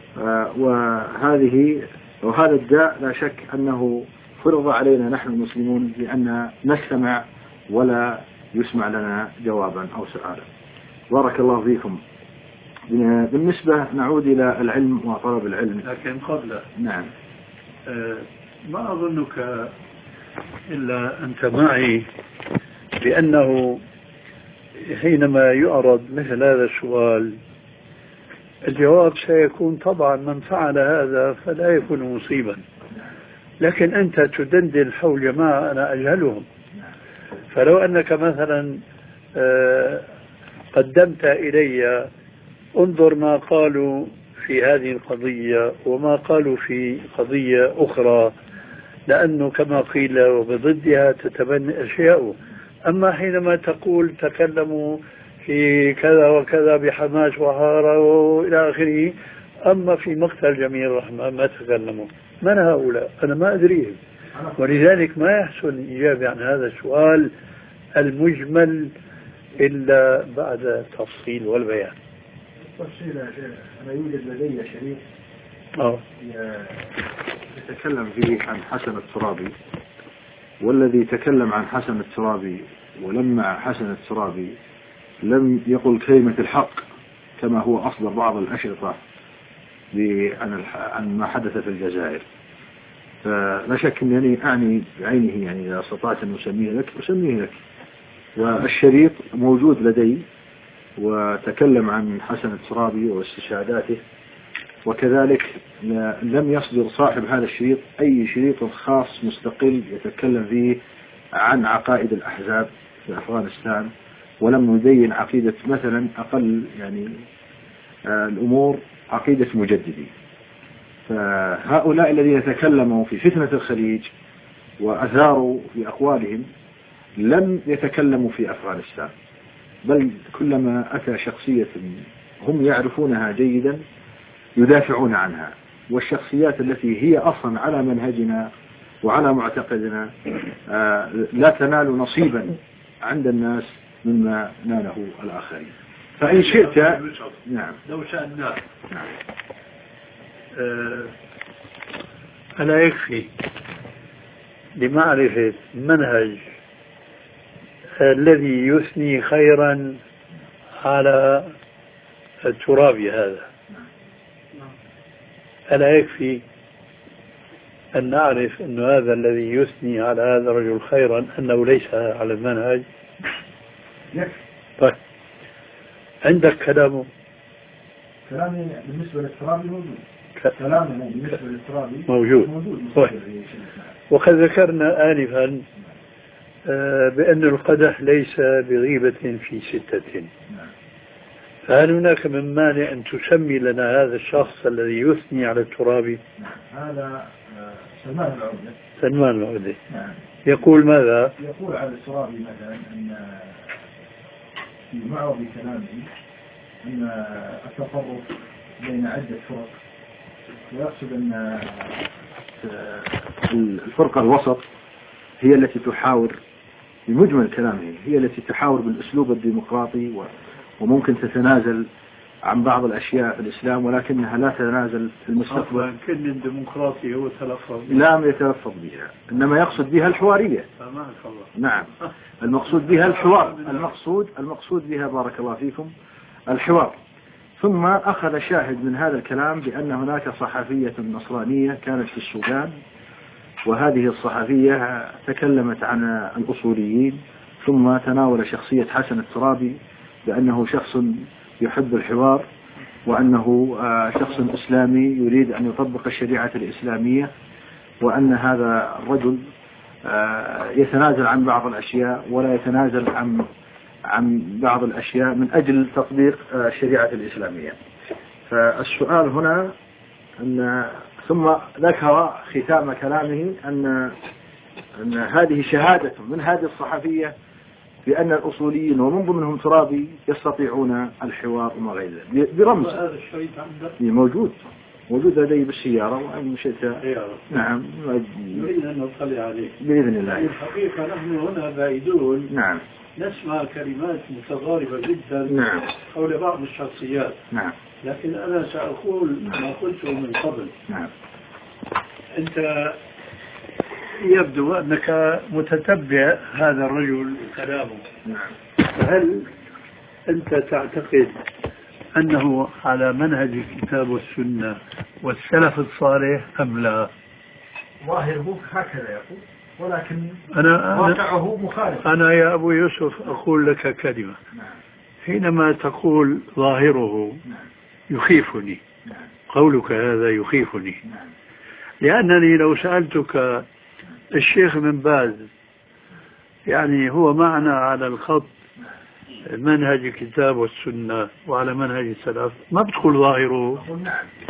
وهذا الداء لا شك أنه فرض علينا نحن المسلمون بأن نستمع ولا يسمع لنا جوابا أو سؤالا. بارك الله فيكم. بالنسبة نعود إلى العلم وطلب العلم، لكن قبل نعم ما أظنك إلا أنت معي بأنه حينما يعرض مثل هذا السؤال الجواب سيكون طبعا من فعل هذا فلا يكون مصيبا، لكن أنت تدندن حول جماعة أنا أجهلهم. فلو أنك مثلا قدمت إلي انظر ما قالوا في هذه القضية وما قالوا في قضية أخرى، لأنه كما قيل وبضدها تتبنى أشياء. أما حينما تقول تكلموا في كذا وكذا بحماس وحارة وإلى آخره، أما في مقتل جميل الرحمن ما تكلموا. من هؤلاء؟ أنا ما أدريهم، ولذلك ما يحسن الإجابة عن هذا السؤال المجمل إلا بعد التفصيل والبيان. تفصيل أنا يوجد لدي شريط يتكلم فيه عن حسن الترابي، والذي تكلم عن حسن الترابي ولما حسن الترابي لم يقل كلمة الحق كما هو أصدر بعض الأشرطة عن ما حدث في الجزائر. فلا شك أنني أعني بعينه، يعني إذا استطعت أن أسميه لك أسميه لك. والشريط موجود لدي، وتكلم عن حسن الترابي واستشهاداته، وكذلك لم يصدر صاحب هذا الشريط أي شريط خاص مستقل يتكلم فيه عن عقائد الأحزاب في أفغانستان، ولم يبين عقيدة مثلا أقل يعني الأمور عقيدة مجددي. فهؤلاء الذين تكلموا في فتنة الخليج وأثاروا في أقوالهم لم يتكلموا في أفغانستان، بل كلما أتى شخصية هم يعرفونها جيدا يدافعون عنها، والشخصيات التي هي أصلا على منهجنا وعلى معتقدنا لا تنال نصيبا عند الناس مما ناله الآخرين. فإن شئت نعم لو شاء نعم ألا يكفي لمعرفة منهج الذي يثني خيرا على التراب هذا، ألا يكفي أن نعرف أن هذا الذي يثني على هذا الرجل خيرا أنه ليس على المنهج؟ طيب عندك كلامه بالنسبة للترابي موجود، كلامه بالنسبة للترابي موجود. وقد ذكرنا آنفا بأن القدح ليس بغيبة في 6. فهل هناك من مانع أن تسمي لنا هذا الشخص الذي يثني على الترابي؟ هذا سلمان العودة. سلمان العودة يقول ماذا؟ يقول على الترابي مثلا أن في معرض كلامه أن التفرق بين عدة فرق، ويقصد أن الفرقة الوسط هي التي تحاور بمجمل كلامه، هي التي تحاور بالأسلوب الديمقراطي وممكن تتنازل عن بعض الأشياء في الإسلام ولكنها لا تتنازل في المستقبل. كل الديمقراطي هو تلفظ لا يتلفظ بها، إنما يقصد بها الحوارية. نعم المقصود بها الحوار، المقصود بها بارك الله فيكم الحوار. ثم أخذ شاهد من هذا الكلام بأن هناك صحفية نصرانية كانت في السودان، وهذه الصحفية تكلمت عن الأصوليين، ثم تناول شخصية حسن الترابي بأنه شخص يحب الحوار، وأنه شخص إسلامي يريد أن يطبق الشريعة الإسلامية، وأن هذا الرجل يتنازل عن بعض الأشياء ولا يتنازل عن بعض الأشياء من أجل تطبيق الشريعة الإسلامية. فالسؤال هنا ثم ذكر ختام كلامه أن هذه شهادة من هذه الصحفية بأن الأصوليين ومن ضمنهم ترابي يستطيعون الحوار وما غير ذلك برمز. هذا الشريط عندك؟ موجود لدي بالسيارة، وإن شئت نعم نريد أن نطلع عليه بإذن الله. الحقيقة نحن هنا بعيدون نعم نسمع كلمات متضاربة جدا نعم حول بعض الشخصيات، نعم لكن أنا سأقول ما قلته من قبل. نعم أنت يبدو أنك متتبع هذا الرجل كلامه. نعم. فهل أنت تعتقد أنه على منهج الكتاب والسنة والسلف الصالح أم لا؟ ظاهره هكذا يقول، ولكن واقعه مخالف. أنا يا أبو يوسف أقول لك كلمة. نعم. حينما تقول ظاهره يخيفني، قولك هذا يخيفني، لأنني لو سألتك الشيخ من باز يعني هو معنا على الخط منهج الكتاب والسنة وعلى منهج السلف، ما بتقول ظاهره،